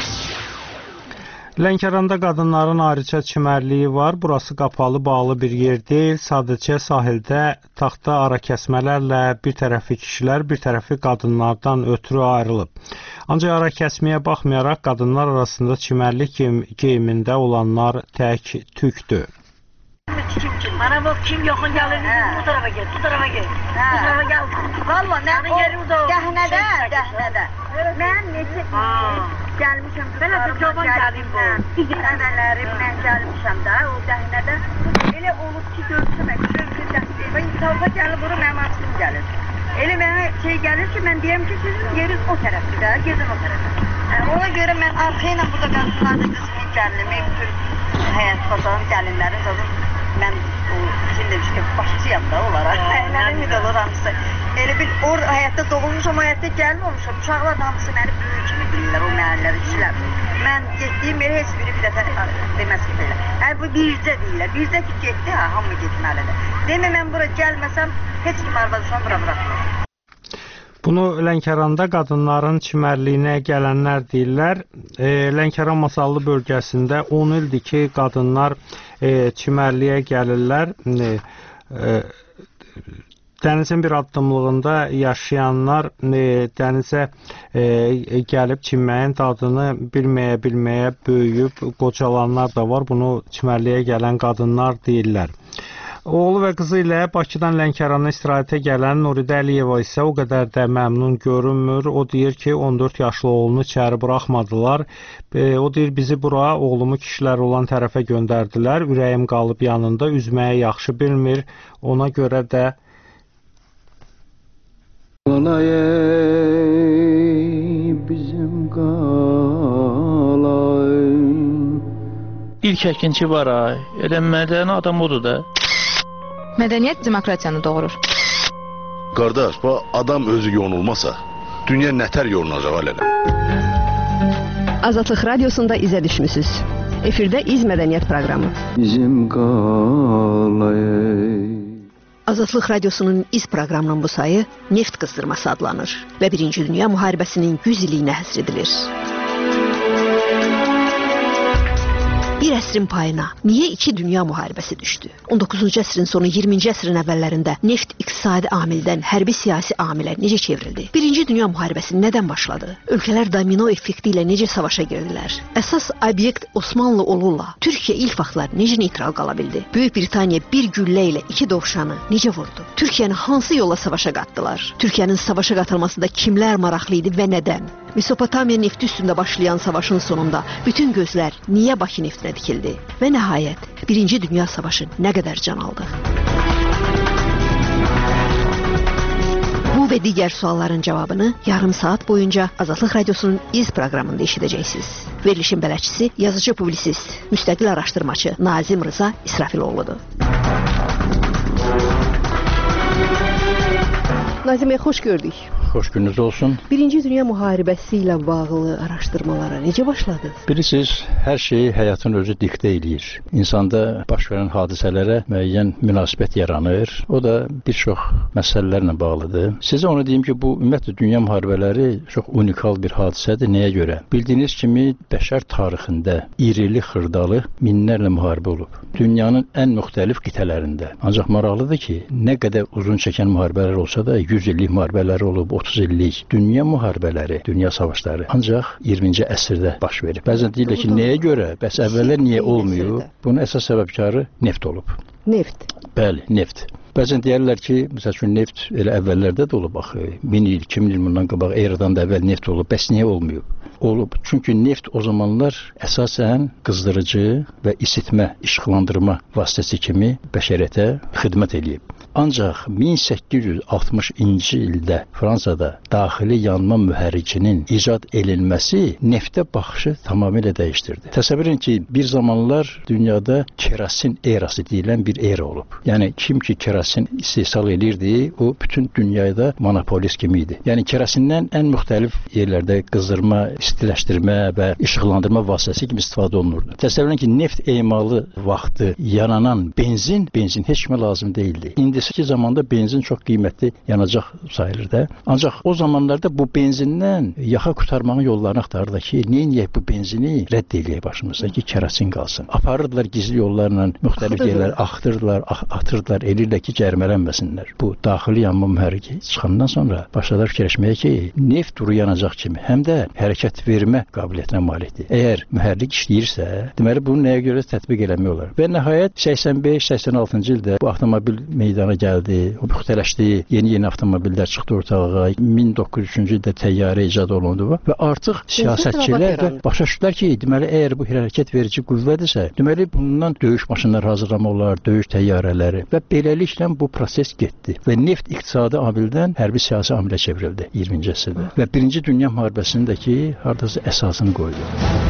Lənkəranda qadınların ayrıca çimərliyi var. Burası qapalı, bağlı bir yer deyil. Sadəcə sahildə taxta ara kəsmələrlə bir tərəfi kişilər, bir tərəfi qadınlardan ötürü ayrılıb. Ancaq ara kəsməyə baxmayaraq qadınlar arasında çimərlik geyimində olanlar tək tükdür. Bana bak kim yakın gelir bu tarafa gel, bu tarafa gel. Bu tarafa gel. Valla ben o dəhnədə. Mən neçə gəlmişəm. Belə bir çoban gəlim bu. Nənələrimlə gəlmişəm də o dəhnədə. Elə olub ki görsəmək, və insanlar gəlir bura mənim aksım gəlir. Elə mənə şey gəlir ki, mən deyəm ki sizin yeriniz o tərəfdə, gedin o tərəfə. Ona görə mən arxayla burada qadınlarda qısmı gəlimi, bütün həyat bazarın gəlinlərin zaten mən o şimdi işte başçıyam da olaraq. Əylərim də olur hamısı. Elə bil həyatda doğulmuşam, həyatda gəlməmişəm. Uşaqlar hamısı məni böyük kimi bilirlər, o mənələr işlər. Mən getdiyim yeri heç biri bir dəfə deməz ki belə. Bu bircə deyirlər. Bircə ki getdi, hamı getməlidir. Demə mən bura gəlməsəm, heç kim arvadısını bura bıraxmır. Bunu Lənkəranda qadınların çimərliyinə gələnlər deyirlər. Lənkəran Masallı bölgəsində 10 ildir ki, qadınlar çimərliyə gəlirlər. Dənizin bir addımlığında yaşayanlar dənizə gəlib çimməyin dadını bilməyə böyüyüb qocalanlar da var. Bunu çimərliyə gələn qadınlar deyirlər. Oğlu və qızı ilə Bakıdan Lənkərana istirahətə gələn Nuridə Əliyeva isə o qədər də məmnun görünmür. O deyir ki, 14 yaşlı oğlunu içəri buraxmadılar. O deyir, bizi bura oğlumu kişilər olan tərəfə göndərdilər. Ürəyim qalıb yanında, üzməyi yaxşı bilmir. Ona görə də bizim qalay. İlk əkinçi var ay. Elə mədəni adam odur da. Mədəniyyət demokratiyanı doğurur. Qardaş, bu adam özü yonulmasa, dünya nətər yolunacaq alələ? Azadlıq Radiosunda izə düşmüsünüz. Efirdə İz Mədəniyyət proqramı. Bizim qalay. Azadlıq Radiosunun İz proqramının bu sayı Neft qızdırması adlanır və 1-ci Dünya müharibəsinin 100 illiyinə həsr edilir. Bir əsrin payına niyə 2 dünya müharibəsi düşdü? 19-cu əsrin sonu 20-ci əsrin əvvəllərində neft iqtisadi amildən hərbi siyasi amilə necə çevrildi? 1-ci dünya müharibəsi nədən başladı? Ölkələr domino effekti ilə necə savaşa girdilər? Əsas obyekt Osmanlı olurla Türkiyə ilk vaxtlar necə neytral qala bildi? Böyük Britaniya bir güllə ilə 2 dovşanı necə vurdu? Türkiyəni hansı yolla savaşa qatdılar? Türkiyənin savaşa qatılmasında kimlər maraqlı idi və nədən? Mesopotamiya nefti üstündə başlayan savaşın sonunda bütün gözlər niyə Bakı neftinə dikildi? Və nəhayət, 1-ci Dünya Savaşı nə qədər can aldı? Bu və digər sualların cavabını yarım saat boyunca Azadlıq Radiosunun İz proqramında eşidəcəksiniz. Verilişin bələdçisi, yazıcı publisist, müstəqil araşdırmaçı Nazim Rıza İsrafiloğludur. Nazim bəy, xoş gördük. Xoş gününüz olsun. 1-ci Dünya müharibəsi ilə bağlı araşdırmalara necə başladınız? Bilirsiniz, hər şeyi həyatın özü diktə eləyir. İnsanda baş verən hadisələrə müəyyən münasibət yaranır. O da bir çox məsələlərlə bağlıdır. Sizə onu deyim ki, bu ümumiyyətlə dünya müharibələri çox unikal bir hadisədir. Nəyə görə? Bildiyiniz kimi bəşər tarixində irili xırdalı minlərlə müharibə olub. Dünyanın ən müxtəlif qitələrində. Ancaq maraqlıdır ki, nə qədər uzun çəkən müharibələr olsa da 100 illik müharibələr olub, 30 illik dünya müharibələri, dünya savaşları ancaq 20-ci əsrdə baş verib. Bəzən deyirlər ki, nəyə görə? Bəs əvvəllər niyə olmuyor? Bunun əsas səbəbkarı neft olub. Neft? Bəli, neft. Bəzən deyərlər ki, məsəl üçün neft elə əvvəllərdə də olub axı. 1000 il, 2000 il bundan qabaq eradan da əvvəl neft olub. Bəs niyə olmuyor? Olub. Çünki neft o zamanlar əsasən qızdırıcı və isitmə, işıqlandırma vasitəsi kimi bəşəriyyətə xidmət eləyib. Ancaq 1860-cı ildə Fransada daxili yanma mühərrikinin icad edilməsi neftə baxışı tamamilə dəyişdirdi. Təsəvvür edin ki, bir zamanlar dünyada kerasin erası deyilən bir era olub. Yəni kim ki kerasin istehsal edirdi, o bütün dünyada monopolist kimi idi. Yəni kerasindən ən müxtəlif yerlərdə qızdırma, istiləşdirmə və işıqlandırma vasitəsi kimi istifadə olunurdu. Təsəvvür edin ki, neft emalı vaxtı yananan benzin heç kimə lazım deyildi. İndiki zamanda benzin çox qiymətli yanacaq sayılır da. Ancaq o zamanlarda bu benzindən yaxa qurtarmağın yollarını axtarırdı ki, neyiniyək bu benzini rədd eləyək başımızda ki, kerasin qalsın. Aparırdılar gizli yollarla müxtəlif yerlər, atırdılar, elirlər ki, cərimələnməsinlər. Bu daxili yanma mühərriki çıxandan sonra başladılar fikirləşməyə ki, neft duru yanacaq kimi həm də hərəkət vermə qabiliyyətinə malikdir. Əgər mühərrik işləyirsə, deməli bunu nəyə görə tətbiq eləmək olar? Və nəhayət 85-86-cı ildə bu avtomobil meydana gəldi, o müxtələşdi, yeni avtomobillər çıxdı ortalığa. 1903-cü ildə təyyarə icad olundu və artıq siyasətçilər də başa düşdülər ki, deməli əgər bu hərəkət verici qüvvədirsə, deməli bundan döyüş maşınları hazırlamaq olar, döyüş təyyarələri və beləliklə bu proses getdi və neft iqtisadi amildən hərbi siyasi amilə çevrildi 20-ci əsrdə və 1-ci Dünya müharibəsindəki hardasa əsasını qoydu.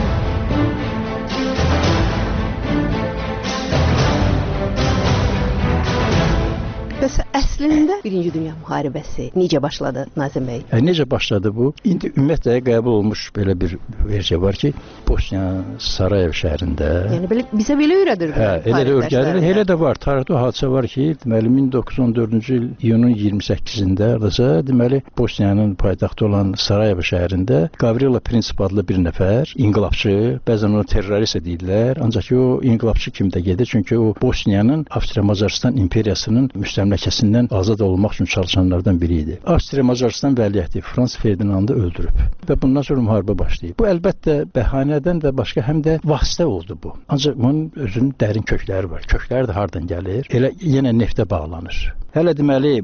Bəs əslində 1-ci Dünya müharibəsi necə başladı Nazim bəy? Necə başladı bu? İndi ümumiyyətlə qəbul olmuş belə bir versiya var ki, Bosniya Sarayev şəhərində. Yəni bizə belə öyrədir. Elə də var. Tarixdə hadisə var ki, deməli 1914-cü il iyunun 28-də deməli Bosniyanın paytaxtı olan Sarayev şəhərində Gavrilo Prinsip adlı bir nəfər inqilabçı, bəzən onu terrorist deyirlər, ancaq o inqilabçı kimi də gedir, çünki o Bosniyanın Avstriya-Macaristan imperiyasının müstəmləkəsində vəzifəsindən azad olmaq üçün çalışanlardan biri idi. Avstriya-Macaristan vəliəhdi Frans Ferdinandı öldürüb və bundan sonra müharibə başlayıb. Bu əlbəttə bəhanədən də başqa həm də vasitə oldu bu. Ancaq bunun özünün dərin kökləri var. Kökləri də hardan gəlir? Elə yenə neftə bağlanır. Hələ deməli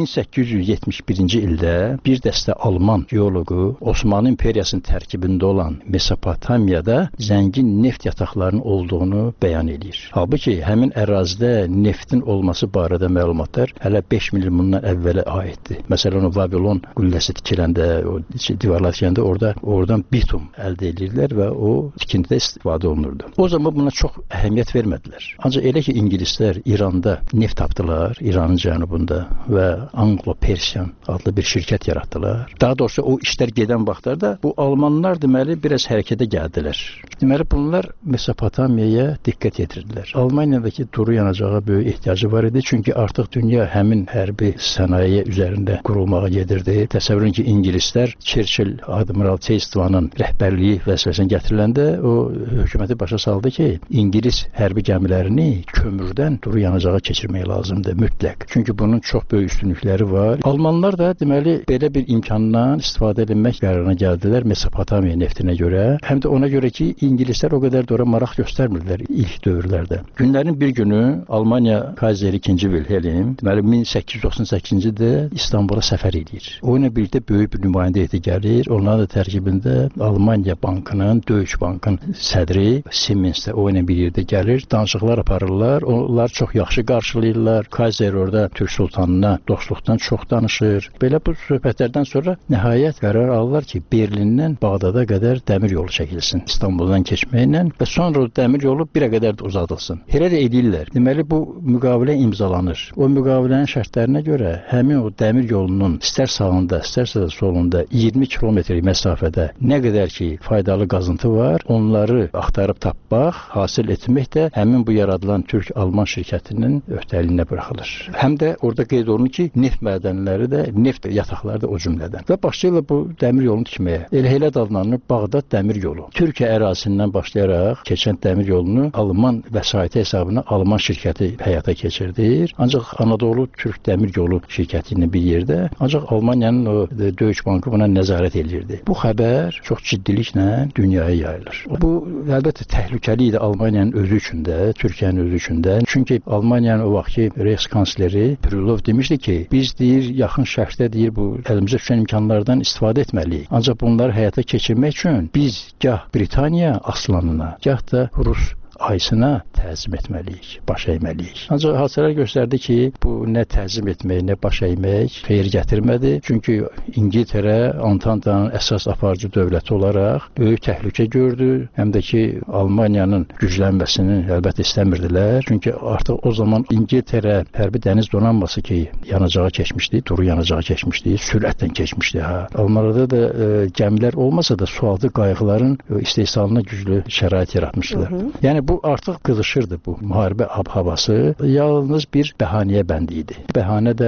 1871-ci ildə bir dəstə Alman geoloqu Osmanlı İmperiyasının tərkibində olan Mesopotamiyada zəngin neft yataqlarının olduğunu bəyan edir. Halbuki həmin ərazidə neftin olması barədə məlumatlar hələ 5 milyon bundan əvvələ aiddir. Məsələn, o Vavilon qülləsi tikiləndə, o divarlar tikiləndə oradan bitum əldə edirdilər və o tikintidə istifadə olunurdu. O zaman buna çox əhəmiyyət vermədilər. Ancaq elə ki, İngilislər İranda neft tapdılar, İranın cənubunda və Anglo-Persian adlı bir şirkət yaratdılar. Daha doğrusu o işlər gedən vaxtlarda bu Almanlar deməli biraz hərəkətə gəldilər. Deməli bunlar Mesopotamiyaya diqqət yetirdilər. Almaniyadakı duru yanacağa böyük ehtiyacı var idi. Çünki artıq dünya həmin hərbi sənaye üzərində qurulmağa gedirdi. Təsəvvür edin ki, İngilislər Churchill, Admiral Chestvanın rəhbərliyi vəzifəsinə gətiriləndə o hökuməti başa saldı ki, İngilis hərbi gəmilərini kömürdən duru yanacağa keçirmək lazımdır mütləq. Çünki bunun çox böyük üstünlükləri var. Almanlar da deməli belə bir imkandan istifadə etmək qərarına gəldilər Mesopotamiya neftinə görə. Həm də ona görə ki, İngilislər o qədər də ora maraq göstərmirdilər ilk dövrlərdə. Günlərin bir günü Almaniya Kayseri 2. Wilhelm deməli 1898-ci ildə İstanbula səfər edir. O ilə birlikdə böyük bir nümayəndə heyəti gəlir. Onların da tərkibində Almaniya Bankının, Deutsche Bankın sədri Siemens də o ilə bir yerdə gəlir. Danışıqlar aparırlar. Onlar çox yaxşı qarşılayırlar. Kayser orada Türk sultanına dostluqdan çox danışır. Belə bu söhbətlərdən sonra nəhayət qərar alırlar ki, Berlindən Bağdada qədər dəmir yolu çəkilsin. İstanbuldan keçməklə və sonra o dəmir yolu birə qədər də uzadılsın. Elə də edirlər. Deməli bu müqavilə imzalanır. O müqavilənin şərtlərinə görə həmin o dəmir yolunun istər sağında, istərsə də solunda 20 kilometr məsafədə nə qədər ki faydalı qazıntı var, onları axtarıb tapmaq, hasil etmək də həmin bu yaradılan Türk-Alman şirkətinin öhdəliyinə buraxılır. Həm də orada qeyd olunur ki, neft mədənləri də, neft yataqları da o cümlədən. Və başlayırlar bu dəmir yolunu tikməyə. Elə adlanır Bağdad dəmir yolu. Türkiyə ərazisindən başlayaraq keçən dəmir yolunu Alman vəsaiti hesabına Alman şirkəti həyata keçirdir. Ancaq Anadolu Türk dəmir yolu şirkəti ilə bir yerdə, ancaq Almaniyanın o Deutsche Bankı buna nəzarət edirdi. Bu xəbər çox ciddiliklə dünyaya yayılır. Bu əlbəttə təhlükəli idi Almaniyanın özü üçün də, Türkiyənin özü üçün də. Çünki Almaniyanın o vaxtki Reichskansleri Krylov demişdi ki, biz deyir yaxın şərqdə deyir bu əlimizə düşən imkanlardan istifadə etməliyik. Ancaq bunları həyata keçirmək üçün biz gah Britaniya aslanına, gah da Rus ayısına təzim etməliyik, baş əyməliyik. Ancaq hadisələr göstərdi ki, bu nə təzim etmək, nə baş əymək xeyir gətirmədi. Çünki İngiltərə Antantanın əsas aparıcı dövləti olaraq böyük təhlükə gördü. Həm də ki, Almaniyanın güclənməsini əlbəttə istəmirdilər. Çünki artıq o zaman İngiltərə hərbi dəniz donanması ki, yanacağa keçmişdi, duru yanacağa keçmişdi, sürətlə keçmişdi. Almanlarda da gəmilər olmasa da sualtı qayıqların istehsalına güclü şərait yaratmışdılar. Yəni bu artıq qızışırdı bu müharibə havası. Yalnız bir bəhanəyə bəndi idi. Bəhanə də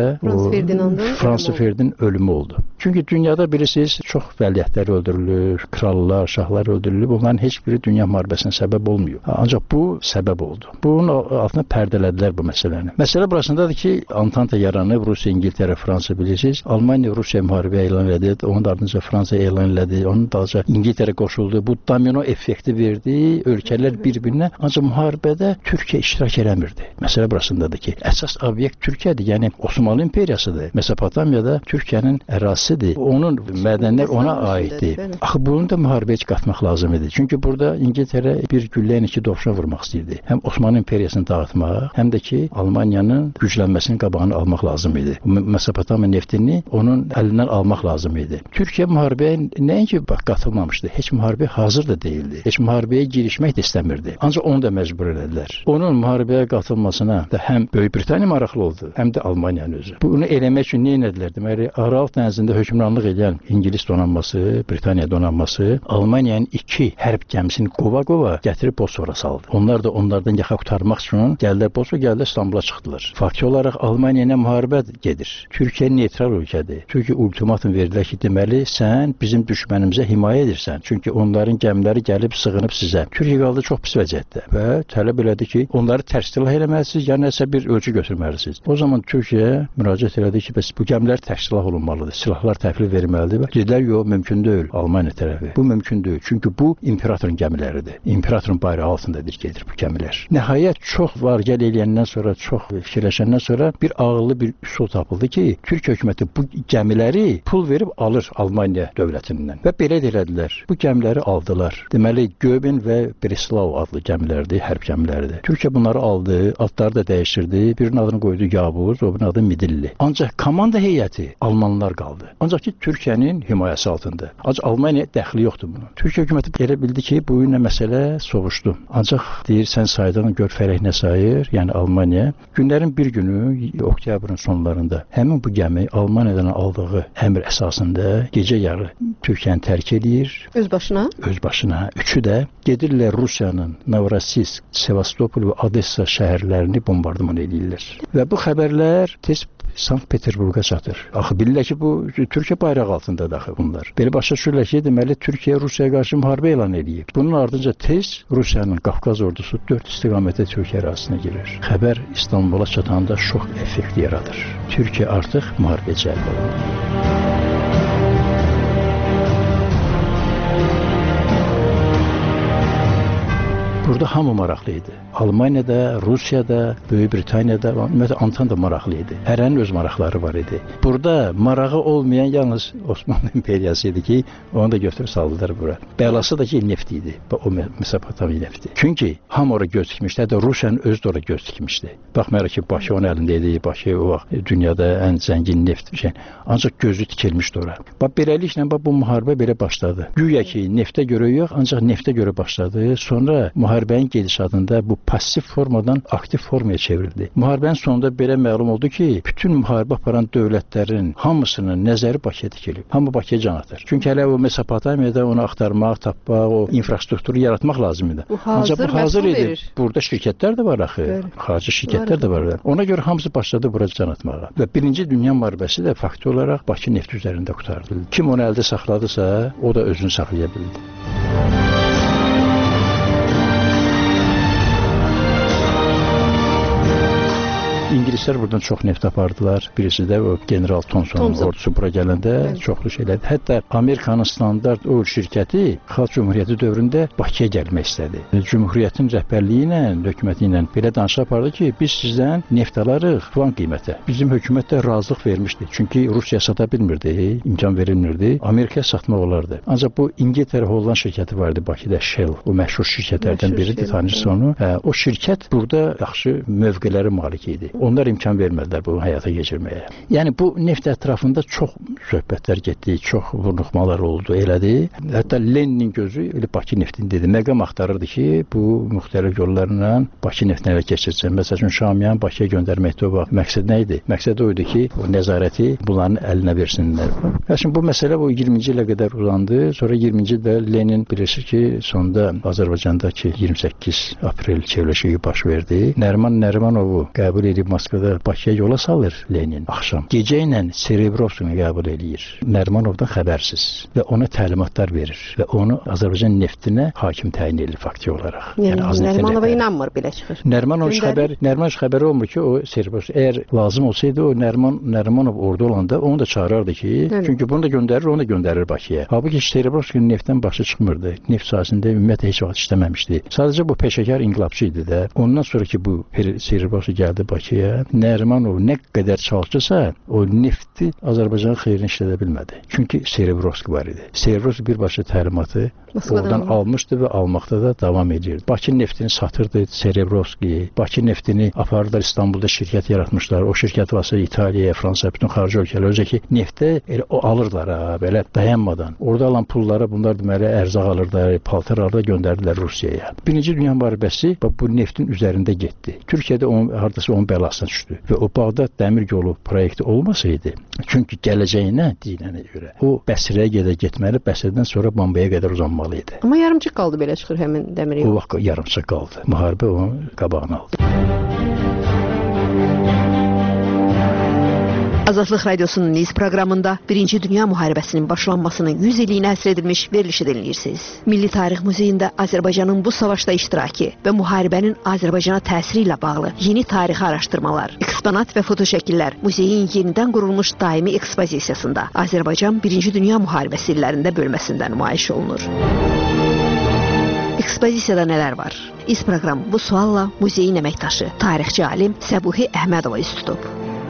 Frans Ferdinandın ölümü oldu. Çünki dünyada bilirsiniz, çox vəliəhtlər öldürülür, krallar, şahlar öldürülür. Bunların heç biri dünya müharibəsinə səbəb olmuyor. Ancaq bu səbəb oldu. Bunun altına pərdələdilər bu məsələni. Məsələ burasındadır ki, Antanta yaranıb, Rusiya, İngiltərə, Fransa bilirsiniz. Almaniya Rusiya müharibə elan elədi, onun ardınca Fransa elan elədi, onun dalınca İngiltərə qoşuldu. Bu domino effekti verdi, ölkələr bir-birinə. Ancaq müharibədə Türkiyə iştirak eləmirdi. Məsələ burasındadır ki, əsas obyekt Türkiyədir, yəni Osmanlı İmperiyasıdır. Mesopotamiyada Türkiyənin ərazisidir. Onun mədənlər ona aiddir. Axı bunu da müharibəyə qatmaq lazım idi. Çünki burada İngiltərə bir güllə ilə iki dovşan vurmaq istəyirdi. Həm Osmanlı İmperiyasını dağıtmaq, həm də ki, Almaniyanın güclənməsinin qabağını almaq lazım idi. Mesopotamiya neftini onun əlindən almaq lazım idi. Türkiyə müharibəyə nəinki qatılmamışdı, heç müharibəyə hazır da deyildi. Heç müharibəyə girişmək də istəmirdi. Ancaq onu da məcbur elədilər. Onun müharibəyə qatılmasına da həm Böyük Britaniya maraqlı oldu, həm də Almaniyanın özü. Bunu eləmək üçün nə etdilər? Deməli, Aral dənizində hökmranlıq edən İngilis donanması, Britaniya donanması Almaniyanın 2 hərb gəmisini qova-qova gətirib Bosfora saldı. Onlar da onlardan yaxa qurtarmaq üçün gəldilər Bosfora, gəldilər İstanbula çıxdılar. Faktiki olaraq Almaniya ilə müharibə gedir. Türkiyə neytral ölkədir. Türkiyə ultimatum verdilər ki, deməli, sən bizim düşmənimizə himayə edirsən. Çünki onların gəmiləri gəlib sığınıb sizə. Türkiyə qaldı çox pis vəziyyətdə. əlbəttə və tələb elədi ki, onları tərksilah eləməlisiniz, ya nəsə bir ölçü götürməlisiniz. O zaman Türkiyə müraciət elədi ki, bəs bu gəmilər tərksilah olunmalıdır, silahlar təhvil verilməlidir və dedilər, yox, mümkün deyil, Almaniya tərəfi. Bu mümkün deyil, çünki bu imperatorun gəmiləridir. İmperatorun bayrağı altındadır gedir bu gəmilər. Nəhayət çox var-gəl eləyəndən sonra, çox fikirləşəndən sonra bir ağıllı bir üsul tapıldı ki, Türkiyə hökuməti bu gəmiləri pul verib alır Almaniya dövlətindən və belə elədilər. Bu gəmiləri aldılar. Deməli, Göben və Breslau adlı gəmilərdir, hərb gəmiləridir. Türkiyə bunları aldı, adları da dəyişdirdi. Birinin adını qoydu Yavuz, o birinin adı Midilli. Ancaq komanda heyəti Almanlar qaldı. Ancaq ki, Türkiyənin himayəsi altında. Ancaq Almaniya dəxli yoxdur bunun. Türkiyə hökuməti elə bildi ki, bu ilə məsələ soğuşdu. Ancaq deyir, sən saydığın gör fərək nə sayır, yəni Almaniya. Günlərin bir günü, oktyabrın sonlarında həmin bu gəmi Almaniyadan aldığı əmr əsasında gecə yarı Türkiyəni tərk edir. Öz başına? Öz başına. Üçü də gedirlər Rusiyanın Novorossiysk, Sevastopol və Odessa şəhərlərini bombardıman edirlər. Və bu xəbərlər tez Sankt-Peterburqa çatır. Axı bilirlər ki, bu Türkiyə bayrağı altındadır axı bunlar. Belə başa düşürlər ki, deməli Türkiyə Rusiyaya qarşı müharibə elan edib. Bunun ardınca tez Rusiyanın Qafqaz ordusu 4 istiqamətdə Türkiyə ərazisinə girir. Xəbər İstanbula çatanda şok effekti yaradır. Türkiyə artıq müharibəyə cəlb olunur. Burada hamı maraqlı idi. Almaniyada, Rusiyada, Böyük Britaniyada, ümumiyyətlə Antanta maraqlı idi. Hərənin öz maraqları var idi. Burada marağı olmayan yalnız Osmanlı imperiyası idi ki, onu da götürüb saldılar bura. Bəlası da ki, neft idi. O Mesopotamiya nefti. Çünki hamı ora göz dikmişdi. Hətta Rusiyanın özü də ora göz dikmişdi. Baxmayaraq ki, Bakı onun əlində idi. Bakı o vaxt dünyada ən zəngin neft şey. Ancaq gözü tikilmişdi ora. Bax beləliklə bu müharibə belə başladı. Güya ki, neftə görə yox, ancaq neftə görə başladı. Sonra müharibənin gedişatında bu passiv formadan aktiv formaya çevrildi. Müharibənin sonunda belə məlum oldu ki, bütün müharibə aparan dövlətlərin hamısının nəzəri Bakıya dikilib. Hamı Bakıya can atır. Çünki hələ o Mesopotamiyada onu axtarmaq, tapmaq, o infrastrukturu yaratmaq lazım idi. Ancaq bu hazır idi. Burada şirkətlər də var axı. Xarici şirkətlər də var. Ona görə hamısı başladı bura can atmağa. Və Birinci Dünya müharibəsi də faktör olaraq Bakı nefti üzərində qurtardı. Kim onu əldə saxladısa, o da özünü saxlaya bildi. İngilislər buradan çox neft apardılar. Birisi də o General Thomsonun ordusu bura gələndə çoxlu şeylər. Hətta Amerikanın standart oil şirkəti Xalq Cümhuriyyəti dövründə Bakıya gəlmək istədi. Cümhuriyyətin rəhbərliyi ilə, hökuməti ilə belə danışıq apardı ki, biz sizdən neft alarıq filan qiymətə. Bizim hökumət də razılıq vermişdi. Çünki Rusiya sata bilmirdi, imkan verilmirdi. Amerikaya satmaq olardı. Ancaq bu İngiltərə Holland şirkəti vardı Bakıda, Shell. O məşhur şirkətlərdən biridir, tanıyırsınız onu. O şirkət burada yaxşı mövqelərə malik idi. Onlar imkan vermədilər bunu həyata keçirməyə. Yəni bu neft ətrafında çox söhbətlər getdi, çox vurnuxmalar oldu, elədi. Hətta Leninin gözü elə Bakı neftini dedi. Məqam axtarırdı ki, bu müxtəlif yollarla Bakı neftini ələ keçirsin. Məsələn, Şamiyan Bakıya göndərməkdə o vaxt məqsəd nə idi? Məqsəd o idi ki, o nəzarəti bunların əlinə versinlər. Şimdi bu məsələ bu 20-ci ilə qədər uzandı. Sonra 20-ci də Lenin bilirsiniz ki, sonda Azərbaycandakı 28 aprel çevrilişi baş verdi. Nəriman Nərimanovu qəbul edib Moskvada Bakıya yola salır Lenin axşam. Gecə ilə Serebrovskini qəbul edir. Nərimanovdan xəbərsiz və ona təlimatlar verir və onu Azərbaycan neftinə hakim təyin edir fakti olaraq. Yəni Nərimanova inanmır belə çıxır. Nərimanov xəbəri olmur ki, o Serebrovski əgər lazım olsaydı o Nərimanov orada olanda onu da çağırardı ki, çünki bunu da göndərir, onu da göndərir Bakıya. Halbuki Serebrovskinin neftdən başı çıxmırdı. Neft sahəsində ümumiyyətlə heç vaxt işləməmişdi. Sadəcə bu peşəkar inqilabçı idi də. Ondan sonra ki bu Serebrovski gəldi Bakıya, Nərimanov nə qədər çalışırsa, o nefti Azərbaycanın xeyrinə işlədə bilmədi. Çünki Serebrovski var idi. Serebrovski birbaşa təlimatı oradan almışdı və almaqda da davam edirdi. Bakı neftini satırdı Serebrovski. Bakı neftini apardılar İstanbulda şirkət yaratmışlar. O şirkət vasitəsilə İtaliyaya, Fransa, bütün xarici ölkələr özəki neftə elə o alırlar ha, belə dayanmadan. Orada alan pullara bunlar deməli ərzaq alırlar, paltar alırlar, göndərdilər Rusiyaya. Birinci Dünya müharibəsi bu neftin üzərində getdi. Türkiyədə hardasa onun bəlasına düşdü və o Bağdad dəmir yolu proyekti olmasaydı, çünki gələcəyinə deyilənə görə o Bəsrəyə getməli, Bəsrədən sonra Bambaya qədər uzanmalı idi. Amma yarımçıq qaldı belə çıxır həmin dəmir yolu. O vaxt yarımçıq qaldı. Müharibə onun qabağını aldı. Azadlıq Radiosunun Niz proqramında 1-ci Dünya Müharibəsinin başlanmasının 100 illiyinə həsr edilmiş verilişi dinləyirsiniz. Milli Tarix Muzeyində Azərbaycanın bu savaşda iştirakı və müharibənin Azərbaycana təsiri ilə bağlı yeni tarixi araşdırmalar, eksponat və fotoşəkillər muzeyin yenidən qurulmuş daimi ekspozisiyasında Azərbaycan 1-ci Dünya Müharibəsi illərində bölməsində nümayiş olunur. Ekspozisiyada nələr var? İz proqram bu sualla muzeyin əməkdaşı, tarixçi alim Səbuhi Əhmədova üz tutub.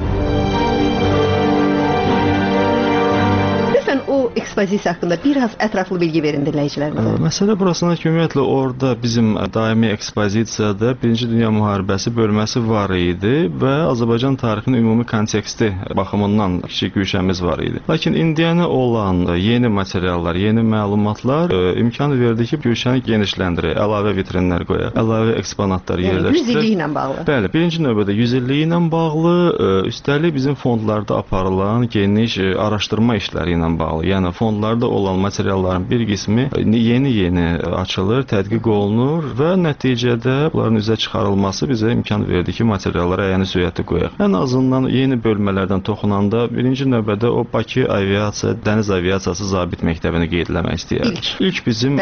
O ekspozisiya haqqında biraz ətraflı bilgi verin dinləyicilərimizə. Məsələ burasına ki, ümumiyyətlə orada bizim daimi ekspozisiyada 1-ci Dünya Müharibəsi bölməsi var idi və Azərbaycan tarixinin ümumi konteksti baxımından kiçik güşəmiz var idi. Lakin indiyənə olan yeni materiallar, yeni məlumatlar imkan verdi ki, güşəni genişləndirək, əlavə vitrinlər qoyaq, əlavə eksponatlar yerləşdirək. 100 illiyi ilə bağlı. Bəli, birinci növbədə 100 illiyi ilə bağlı, üstəlik bizim fondlarda aparılan geniş araşdırma işləri ilə bağlı. Yəni fondlarda olan materialların bir qismi yeni açılır, tədqiq olunur və nəticədə bunların üzə çıxarılması bizə imkan verdi ki, materiallara əyəni süyəti qoyaq. Ən azından yeni bölmələrdən toxunanda birinci növbədə o Bakı aviasiya, dəniz aviasiyası zabit məktəbini qeydləmək istəyirəm. İlk bizim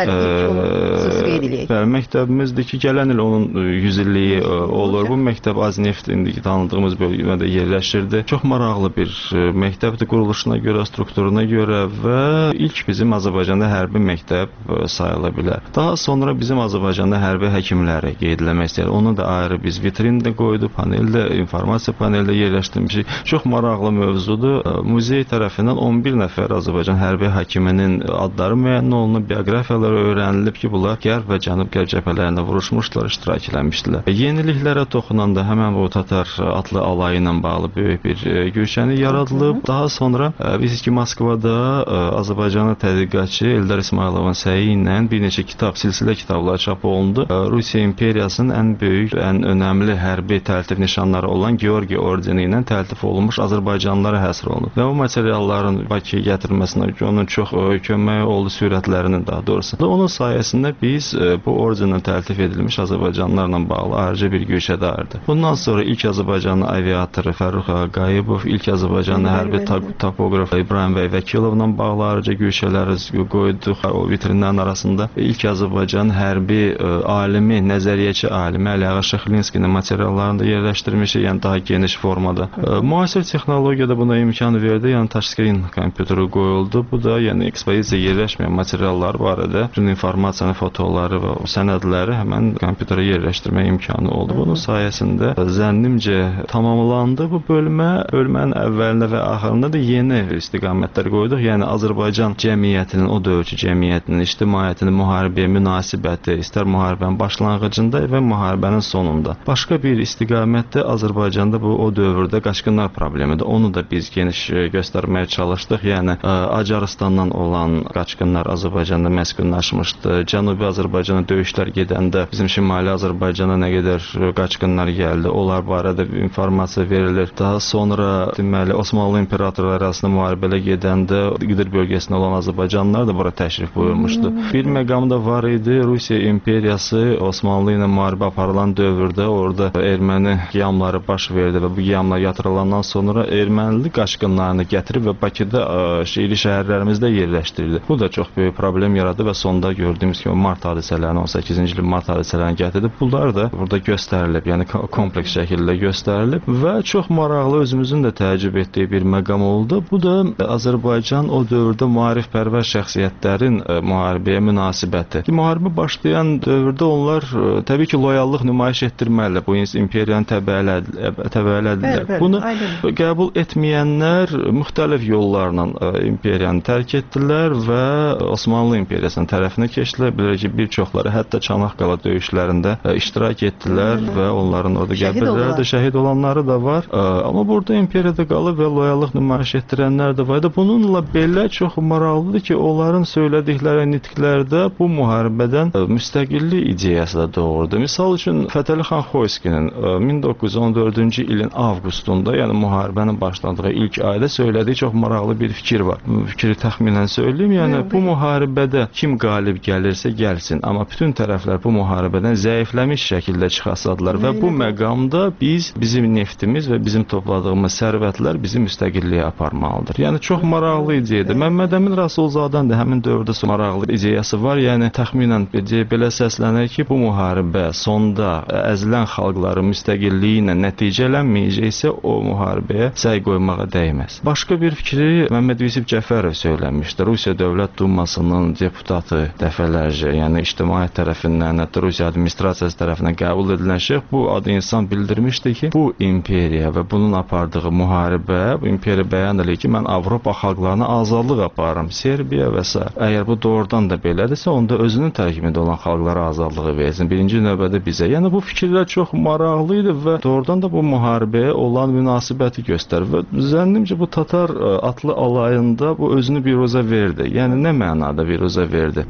məktəbimizdir ki, gələn il onun 100 illiyi olur. Bu məktəb Azneft indiki tanıdığımız bölmədə yerləşirdi. Çox maraqlı bir məktəbdir quruluşuna görə, strukturuna görə və ilk bizim Azərbaycanda hərbi məktəb sayıla bilər. Daha sonra bizim Azərbaycanda hərbi həkimləri qeydləmək istəyir. Onu da ayrı biz vitrində qoyduq, paneldə, informasiya paneldə yerləşdirmişik. Çox maraqlı mövzudur. Muzey tərəfindən 11 nəfər Azərbaycan hərbi həkiminin adları müəyyən olunub, bioqrafiyaları öyrənilib ki, bunlar Qərb və Cənub-Qərb cəbhələrində vuruşmuşlar, iştirak eləmişdilər. Yeniliklərə toxunanda həmən bu Tatar adlı alayı ilə bağlı böyük bir güşəni yaradılıb. Daha sonra biz ki, Moskvada Azərbaycanlı tədqiqatçı Eldar İsmayılovun səyi ilə bir neçə kitab, silsilə kitablar çap olundu. Rusiya imperiyasının ən böyük, ən önəmli hərbi təltif nişanları olan Georgi ordeni ilə təltif olunmuş Azərbaycanlılara həsr olunub. Və o materialların Bakıya gətirilməsinə onun çox köməyi oldu, sürətlərinin daha doğrusu. Onun sayəsində biz bu ordenlə təltif edilmiş Azərbaycanlılarla bağlı ayrıca bir güşədardı. Bundan sonra ilk Azərbaycanlı aviatoru Fərrux Qayıbov, ilk Azərbaycanlı hərbi topoqraf İbrahim bəy Vəkilovla bağlı ayrıca güşələri qoyduq o vitrinlərin arasında. İlk Azərbaycan hərbi alimi, nəzəriyyəçi alimi Əliağa Şıxlinskinin materiallarını da yerləşdirmişik, yəni daha geniş formada. Müasir texnologiyada buna imkan verdi, yəni touchscreen kompüteri qoyuldu. Bu da yəni ekspozisiya yerləşməyən materiallar barədə bütün informasiyanı, fotoları və sənədləri həmən kompüterə yerləşdirmək imkanı oldu. Bunun sayəsində zənnimcə tamamlandı bu bölmə. Bölmənin əvvəlində və axırında da yeni istiqamətlər qoyduq. Yəni Azərbaycan cəmiyyətinin, o dövrkü cəmiyyətinin, ictimaiyyətinin müharibəyə münasibəti, istər müharibənin başlanğıcında və müharibənin sonunda. Başqa bir istiqamətdə Azərbaycanda bu o dövrdə qaçqınlar problemidir. Onu da biz geniş göstərməyə çalışdıq. Yəni Acarıstandan olan qaçqınlar Azərbaycanda məskunlaşmışdı. Cənubi Azərbaycana döyüşlər gedəndə bizim Şimali Azərbaycana nə qədər qaçqınlar gəldi, onlar barədə informasiya verilir. Daha sonra deməli Osmanlı imperatorları arasında müharibələr gedəndə İqdir bölgəsində olan Azərbaycanlılar da bura təşrif buyurmuşdu. Bir məqam da var idi. Rusiya imperiyası Osmanlı ilə müharibə aparılan dövrdə orada erməni qiyamları baş verdi və bu qiyamlar yatırılandan sonra ermənili qaçqınlarını gətirib və Bakıda şəhərli şəhərlərimizdə yerləşdirdi. Bu da çox böyük problem yaradı və sonda gördüyümüz kimi mart hadisələrini, 18-ci ilin mart hadisələrini gətirdi. Bunlar da burada göstərilib, yəni kompleks şəkildə göstərilib və çox maraqlı, özümüzün də təəccüb etdiyi bir məqam oldu. Bu da Azərbaycan o dövrdə maarifpərvər şəxsiyyətlərin müharibəyə münasibəti. Müharibə başlayan dövrdə onlar təbii ki, loyallıq nümayiş etdirməli. Bu imperiyanı təbəələdilər. Bunu qəbul etməyənlər müxtəlif yollarla imperiyanı tərk etdilər və Osmanlı imperiyasının tərəfinə keçdilər. Belə ki, bir çoxları hətta Çanaqqala döyüşlərində iştirak etdilər və onların orada qəbirləri şəhid olanları da var. Amma burada imperiyada qalıb və loyallıq nümayiş etdirənlər də var. Bununla belə fikirlər çox maraqlıdır ki, onların söylədikləri nitqlərdə bu müharibədən müstəqillik ideyası da doğurdu. Misal üçün Fətəli xan Xoyskinin 1914-cü ilin avqustunda, yəni müharibənin başlandığı ilk ayda söylədiyi çox maraqlı bir fikir var. Bu fikri təxminən söyləyim, yəni bu müharibədə kim qalib gəlirsə gəlsin, amma bütün tərəflər bu müharibədən zəifləmiş şəkildə çıxasadılar və bu məqamda bizim neftimiz və bizim topladığımız sərvətlər bizi müstəqilliyə aparmalıdır. Yəni çox maraqlı ideyadır. Məmməd Əmin Rəsulzadənin də həmin dövrdə maraqlı ideyası var. Yəni təxminən belə səslənir ki, bu müharibə sonda əzilən xalqların müstəqilliyi ilə nəticələnməyəcəksə, o müharibəyə səy qoymağa dəyməz. Başqa bir fikri Məmməd Yusif Cəfərov söyləmişdi. Rusiya Dövlət Dumasının deputatı dəfələrcə, yəni ictimaiyyət tərəfindən, hətta Rusiya administrasiyası tərəfindən qəbul edilən şəxs bu adı insan bildirmişdi ki, bu imperiya və bunun apardığı müharibə, bu imperiya bəyan edir ki, mən Avropa xalqlarına azadlıq aparıram, Serbiya və s. Əgər bu doğrudan da belədirsə, onda özünün tərkibində olan xalqlara azadlığı versin. Birinci növbədə bizə. Yəni bu fikirlər çox maraqlı idi və doğrudan da bu müharibəyə olan münasibəti göstərir və zənnimcə bu Tatar atlı alayında bu özünü biruzə verdi. Yəni nə mənada biruzə verdi?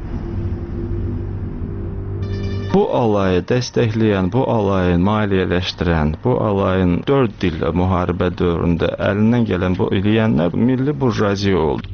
Bu alayı dəstəkləyən, bu alayı maliyyələşdirən, bu alayın 4 il müharibə dövründə əlindən gələn bu eləyənlər milli burjuaziya oldu.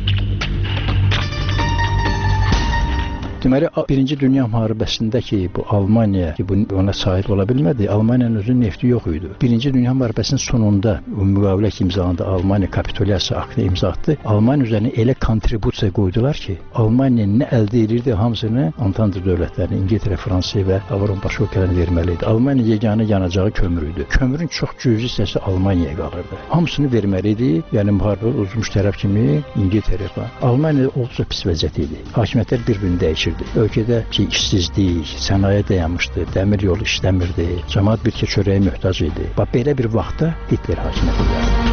Deməli, Birinci Dünya müharibəsində ki, bu Almaniya ki, ona sahib ola bilmədi, Almaniyanın özünün nefti yox idi. Birinci Dünya müharibəsinin sonunda müqavilə imzalandı, Almaniya kapitulyasiya aktı imza atdı. Almaniya üzərinə elə kontribusiya qoydular ki, Almaniya nə əldə edirdi, hamısını Antante dövlətlərinə, İngiltərə, Fransa və Avropa başqa ölkələrinə verməli idi. Almaniya yeganə yanacağı kömür idi. Kömürün çox cüzi hissəsi Almaniyaya qalırdı. Hamısını verməli idi. Yəni müharibə uzmuş tərəf kimi İngiltərə falan. Almaniya olduqca pis vəziyyət idi. Hakimiyyətlər bir-birini dəyişirdi. Ölkədə işsizlik, sənaye dayanmışdı, dəmir yolu işləmirdi, cəmaət bir çörəyə möhtac idi. Bax, belə bir vaxtda Hitler hakimiyyətə gəldi.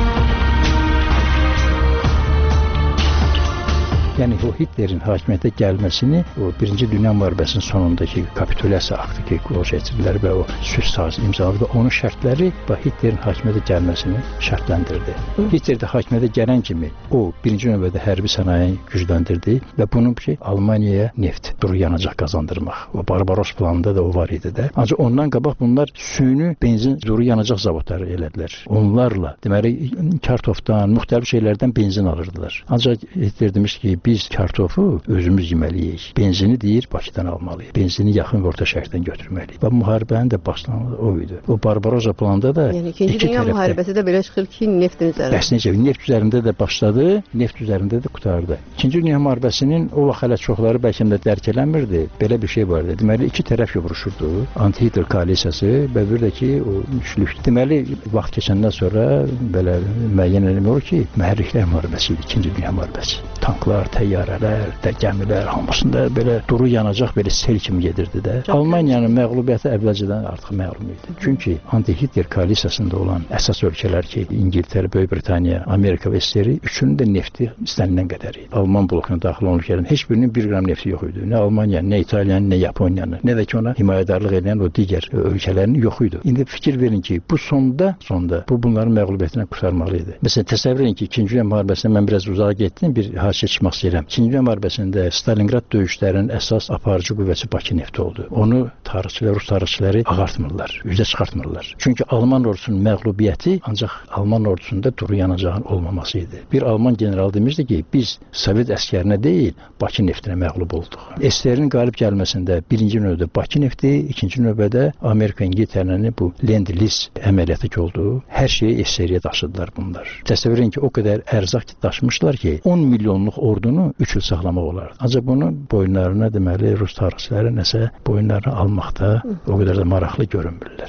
Yəni o Hitlerin hakimiyyətə gəlməsini o Birinci Dünya müharibəsinin sonundakı kapitulyasiya aktı ki, qolçətirlər və o sülh sazı imzaladı və onun şərtləri Hitlerin hakimiyyətə gəlməsini şərtləndirdi. Hitler də hakimiyyətə gələn kimi o birinci növbədə hərbi sənayeni gücləndirdi və bunun ki, Almaniyaya neft, duru yanacaq qazandırmaq. O Barbaros planında da o var idi də. Ancaq ondan qabaq bunlar süni benzin, duru yanacaq zavodları elədilər. Onlarla, deməli, kartofdan, müxtəlif şeylərdən benzin alırdılar. Ancaq Hitler demiş ki, biz kartofu özümüz yeməliyik. Benzini deyir, Bakıdan almalıyıq. Benzini yaxın və orta şərqdən götürməliyik. Və müharibənin də başlanğıcı o idi. O Barbarossa planında da yəni İkinci Dünya müharibəsi də belə çıxır ki, neftin üzərində. Bəs necə? Neft üzərində də başladı, neft üzərində də qurtardı. İkinci Dünya müharibəsinin o vaxt hələ çoxları bəlkə də dərk eləmirdi. Belə bir şey vardı. Deməli, iki tərəf vuruşurdu. Anti-Hitler koalisiyası və bir də ki, o üçlük. Deməli, vaxt keçəndən sonra belə müəyyən eləmək olur ki, mühərriklər müharibəsi idi İkinci Dünya müharibəsi. Tanklar, təyyarələr, gəmilər hamısında belə duru yanacaq belə sel kimi gedirdi də. Almaniyanın məğlubiyyəti əvvəlcədən artıq məlum idi. Çünki anti-Hitler koalisiyasında olan əsas ölkələr ki, İngiltərə, Böyük Britaniya, Amerika və SSR üçünün də nefti istənilən qədər idi. Alman blokuna daxil olan ölkələrin heç birinin 1 qram nefti yox idi. Nə Almaniyanın, nə İtaliyanın, nə Yaponiyanın, nə də ki ona himayədarlıq edən o digər ölkələrin yox idi. İndi fikir verin ki, bu sonda bu bunların məğlubiyyətindən qurtarmalı idi. Məsələn, təsəvvür edin ki, İkinci Dünya müharibəsindən mən biraz uzağa getdim, bir hadisə çıxmaq istəyirəm. İkinci Dünya müharibəsində Stalingrad döyüşlərinin əsas aparıcı qüvvəsi Bakı nefti oldu. Onu tarixçilər, rus tarixçiləri ağartmırlar, üzə çıxartmırlar. Çünki Alman ordusunun məğlubiyyəti ancaq Alman ordusunda duru yanacağın olmaması idi. Bir Alman generalı demişdi ki, biz Sovet əskərinə deyil, Bakı neftinə məğlub olduq. SSR-nin qalib gəlməsində birinci növbədə Bakı nefti, ikinci növbədə Amerika, İngiltərənin bu Lend-Liz əməliyyatı ki oldu. Hər şeyi SSR-yə daşıdılar bunlar. Təsəvvür edin ki, o qədər ərzaq daşımışlar ki, 10 milyonluq ordunu 3 il saxlamaq olardı. Ancaq bunu boyunlarına deməli rus tarixçiləri nəsə boyunlarına almaqda o qədər də maraqlı görünmürlər.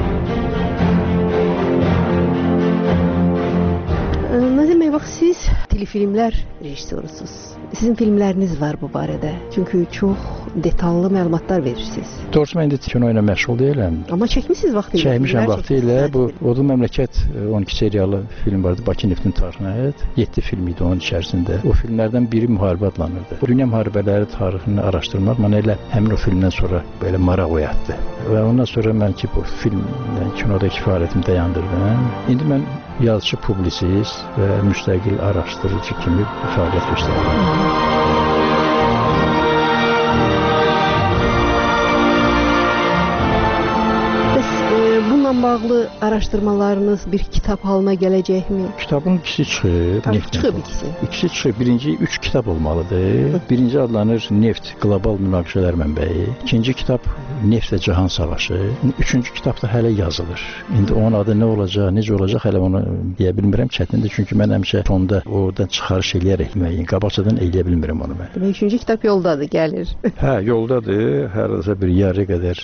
Nə demək vaxt siz telefilmlər rejissorusunuz. Sizin filmləriniz var bu barədə. Çünki çox detallı məlumatlar verirsiniz. Doğrusu mən indi kino ilə məşğul deyiləm. Amma çəkmisiniz vaxtı ilə. Çəkmişəm vaxtı ilə. Bu Odlu Məmləkət 12 seriyalı film vardı. Bakı Neftin tarixinə aid. 7 film idi onun içərisində. O filmlərdən biri müharibə adlanırdı. Dünya müharibələri tarixini araşdırmaq mənə elə həmin o filmdən sonra belə maraq oyatdı. Və ondan sonra mən ki bu filmlə kinodakı fəaliyyətimi dayandırdım. İndi mən yazıcı, publisist və müstəqil araşdırıcı kimi fəaliyyət göstərirəm. Bununla bağlı araşdırmalarınız bir kitab halına gələcəkmi? Kitabın ikisi çıxıb. Çıxıb ikisi. İkisi çıxıb. Birinci 3 kitab olmalıdır. Birinci adlanır Neft Qlobal Münaqişələr Mənbəyi. İkinci kitab Neft və Cahan Savaşı. Üçüncü kitab da hələ yazılır. İndi onun adı nə olacaq, necə olacaq hələ onu deyə bilmirəm. Çətindir çünki mən həmişə fonda oradan çıxarış eləyərək müəyyən qabaqcadan eləyə bilmirəm onu mən. Demək üçüncü kitab yoldadır, gəlir. Hə, yoldadır. Hardasa bir yarı qədər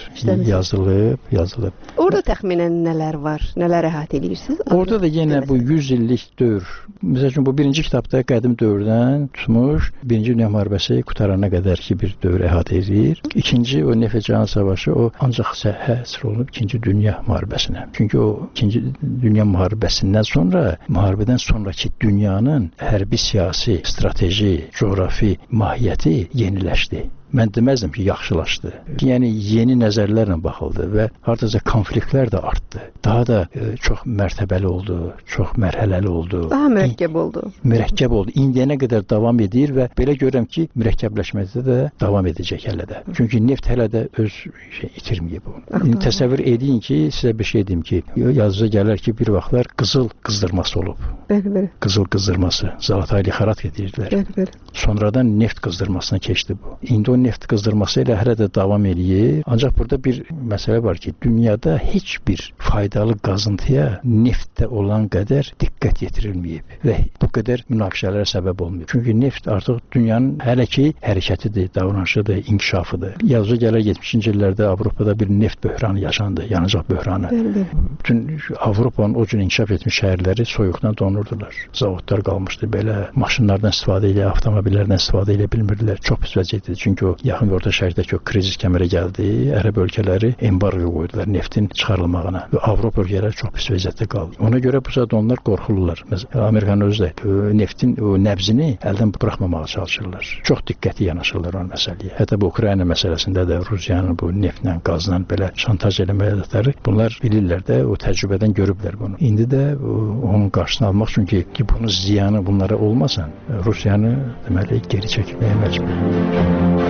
yazılıb. Orada təxminən nələr var? Nələr əhatə edirsiniz? Orada da yenə bu 100 illik dövr. Məsələn bu birinci kitabda qədim dövrdən tutmuş, Birinci Dünya müharibəsi qutarana qədər ki bir dövr əhatə edir. İkinci o Neft və Cahan Savaşı o ancaq həsr olunub İkinci Dünya müharibəsinə. Çünki o İkinci Dünya müharibəsindən sonra, müharibədən sonraki dünyanın hərbi, siyasi, strateji, coğrafi mahiyyəti yeniləşdi. Mən deməzdim ki, yaxşılaşdı. Yəni yeni nəzərlərlə baxıldı və hardasa konfliktlər də artdı. Daha da çox mərtəbəli oldu, çox mərhələli oldu. Daha mürəkkəb oldu. Mürəkkəb oldu. İndiyənə qədər davam edir və belə görürəm ki, mürəkkəbləşməkdə də davam edəcək hələ də. Çünki neft hələ də öz itirməyib onu. İndi təsəvvür edin ki, sizə bir şey deyim ki, yazıca gələr ki, bir vaxtlar qızıl qızdırması olub. Bəli. Qızıl qızdırması, Zalatay xarat edirdilər. Bəli. Sonradan neft qızdırmasına keçdi bu. İndi o neft qızdırması ilə hələ də davam edir. Ancaq burada bir məsələ var ki, dünyada heç bir faydalı qazıntıya neftdə olan qədər diqqət yetirilməyib və bu qədər münaqişələrə səbəb olmayıb. Çünki neft artıq dünyanın hələ ki hərəkətidir, davranışıdır, inkişafıdır. Yazıca gələr 70-ci illərdə Avropada bir neft böhranı yaşandı, yanacaq böhranı. Bütün Avropanın o cür inkişaf etmiş şəhərləri soyuqdan donurdular. Zavodlar qalmışdı belə, maşınlardan istifadə ilə, avtomobillərdən istifadə ilə bilmirdilər. Çox pis vəziyyətdir. Çünki o yaxın və orta şərqdəki o krizis kəmərə gəldi. Ərəb ölkələri embargo qoydular neftin çıxarılmağına və Avropa ölkələri çox pis vəziyyətdə qaldı. Ona görə bu saat onlar qorxurlar. Məsələn, Amerikanın özü də neftin o nəbzini əldən buraxmamağa çalışırlar. Çox diqqətli yanaşırlar o məsələyə. Hətta bu Ukrayna məsələsində də Rusiyanın bu neftlə, qazla belə şantaj eləməkləri bunlar bilirlər də, o təcrübədən görüblər bunu. İndi də onun qarşısını almaq üçün ki, bunun ziyanı bunlara olmasın, Rusiyanı deməli geri çəkməyə məcbur.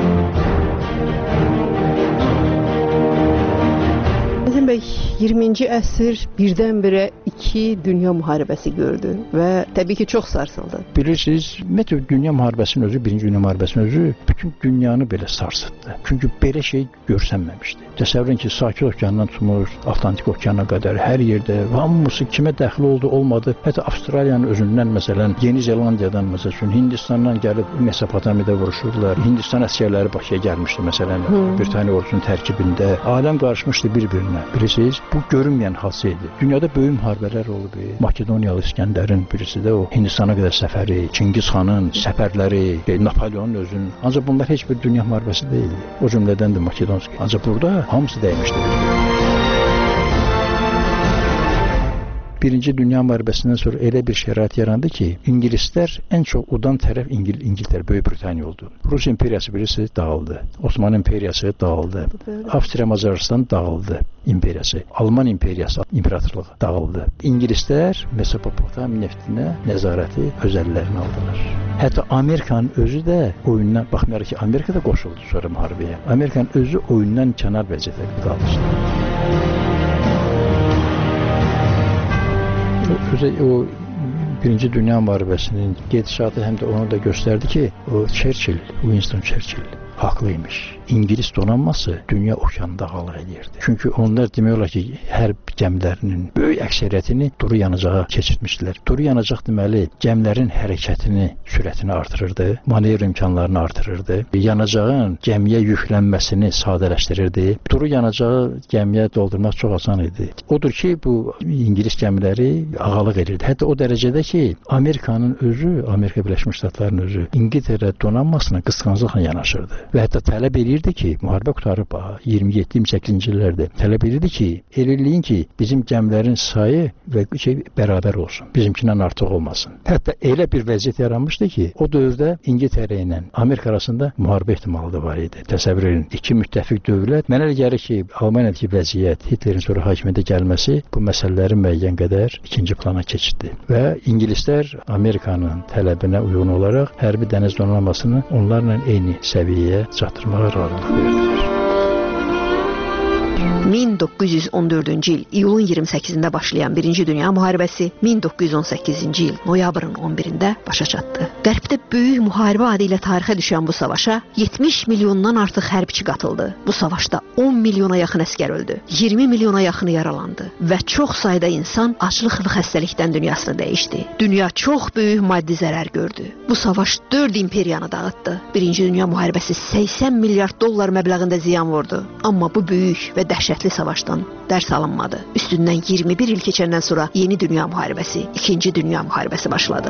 Həsən bəy, 20-ci əsr birdən-birə 2 dünya müharibəsi gördü və təbii ki, çox sarsıldı. Bilirsiniz, ümumiyyətlə dünya müharibəsinin özü, Birinci Dünya müharibəsinin özü bütün dünyanı belə sarsıtdı. Çünki belə şey görsənməmişdi. Təsəvvürün ki, Sakit okeandan tutmuş, Atlantik okeana qədər hər yerdə hamısı kimə dəxli oldu, olmadı. Hətta Avstraliyanın özündən, məsələn, Yeni Zelandiyadan, məsələn, Hindistandan gəlib Mesopotamiyada vuruşurdular. Hindistan əsgərləri Bakıya gəlmişdi, məsələn, Britaniya ordusunun tərkibində. Aləm qarışmışdı bir-birinə. Bilirsiniz, bu görünməyən hadsə idi. Dünyada böyük müharibələr olub. Makedoniyalı İskəndərin birisi də o Hindistana qədər səfəri, Çingiz xanın səfərləri, Napoleonun özünün. Ancaq bunlar heç bir dünya müharibəsi deyildi. O cümlədən də Makedonski. Ancaq burada hamısı dəymişdi. Birinci Dünya müharibəsindən sonra elə bir şərait yarandı ki, İngilislər ən çox udan tərəf İngiltərə, Böyük Britaniya oldu. Rus imperiyası birisi dağıldı. Osmanlı imperiyası dağıldı. Avstriya Macaristan dağıldı imperiyası. Alman imperiyası, imperatorluğu dağıldı. İngilislər Mesopotamiya neftinə nəzarəti öz əllərinə aldılar. Hətta Amerikanın özü də oyundan, baxmayaraq ki, Amerika da qoşuldu sonra müharibəyə. Amerikanın özü oyundan kənar vəziyyətdə qalmışdı. O Birinci Dünya müharibəsinin gedişatı həm də onu da göstərdi ki, o Churchill, Winston Churchill haqlıymış. İngilis donanması dünya okeanında ağalıq edirdi. Çünki onlar demək olar ki, hərb gəmilərinin böyük əksəriyyətini duru yanacağa keçirtmişdilər. Duru yanacaq deməli gəmilərin hərəkətini, sürətini artırırdı, manevr imkanlarını artırırdı, yanacağın gəmiyə yüklənməsini sadələşdirirdi. Duru yanacağı gəmiyə doldurmaq çox asan idi. Odur ki, bu İngilis gəmiləri ağalıq edirdi. Hətta o dərəcədə ki, Amerikanın özü, Amerika Birləşmiş Ştatlarının özü İngiltərə donanmasına qısqanclıqla yanaşırdı. Və hətta tələb edirdi ki, müharibə qutarıb 27-28-ci illərdə tələb edirdi ki, elə eləyin ki, bizim gəmilərin sayı və bərabər olsun. Bizimkindən artıq olmasın. Hətta elə bir vəziyyət yaranmışdı ki, o dövrdə İngiltərə ilə Amerika arasında müharibə ehtimalı da var idi. Təsəvvür edin, iki müttəfiq dövlət. Mənə elə gəlir ki, Almaniyadakı vəziyyət, Hitlerin sonra hakimiyyətə gəlməsi bu məsələlərin müəyyən qədər ikinci plana keçdi. Və İngilislər Amerikanın tələbinə uyğun olaraq hərbi dəniz donanmasını onlarla eyni səviyyəyə çatdırmağa razılıq verdilər. 1914-cü il iyulun 28-də başlayan Birinci Dünya müharibəsi 1918-ci il noyabrın 11-də başa çatdı. Qərbdə böyük müharibə adı ilə tarixə düşən bu savaşa 70 milyondan artıq hərbçi qatıldı. Bu savaşda 10 milyona yaxın əsgər öldü, 20 milyona yaxını yaralandı və çox sayda insan aclıq və xəstəlikdən dünyasını dəyişdi. Dünya çox böyük maddi zərər gördü. Bu savaş 4 imperiyanı dağıtdı. Birinci Dünya müharibəsi 80 milyard dollar məbləğində ziyan vurdu. Amma bu böyük və dəhşətli savaşdan dərs alınmadı. Üstündən 21 il keçəndən sonra Yeni Dünya müharibəsi, İkinci Dünya müharibəsi başladı.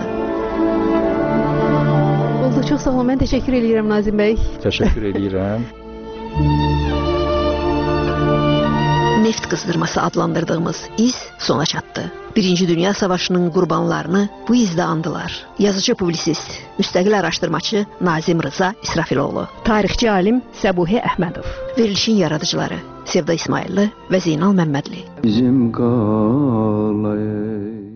Oldu, çox sağ olun. Mən təşəkkür edirəm Nazim bəy. Təşəkkür edirəm. Neft qızdırması adlandırdığımız iz sona çatdı. Birinci Dünya Savaşının qurbanlarını bu izdə andılar. Yazıcı publisist, müstəqil araşdırmaçı Nazim Rıza İsrafiloğlu, tarixçi alim Səbuhi Əhmədov, verilişin yaradıcıları Sevda İsmailli və Zeynal Məmmədli. Bizim qalay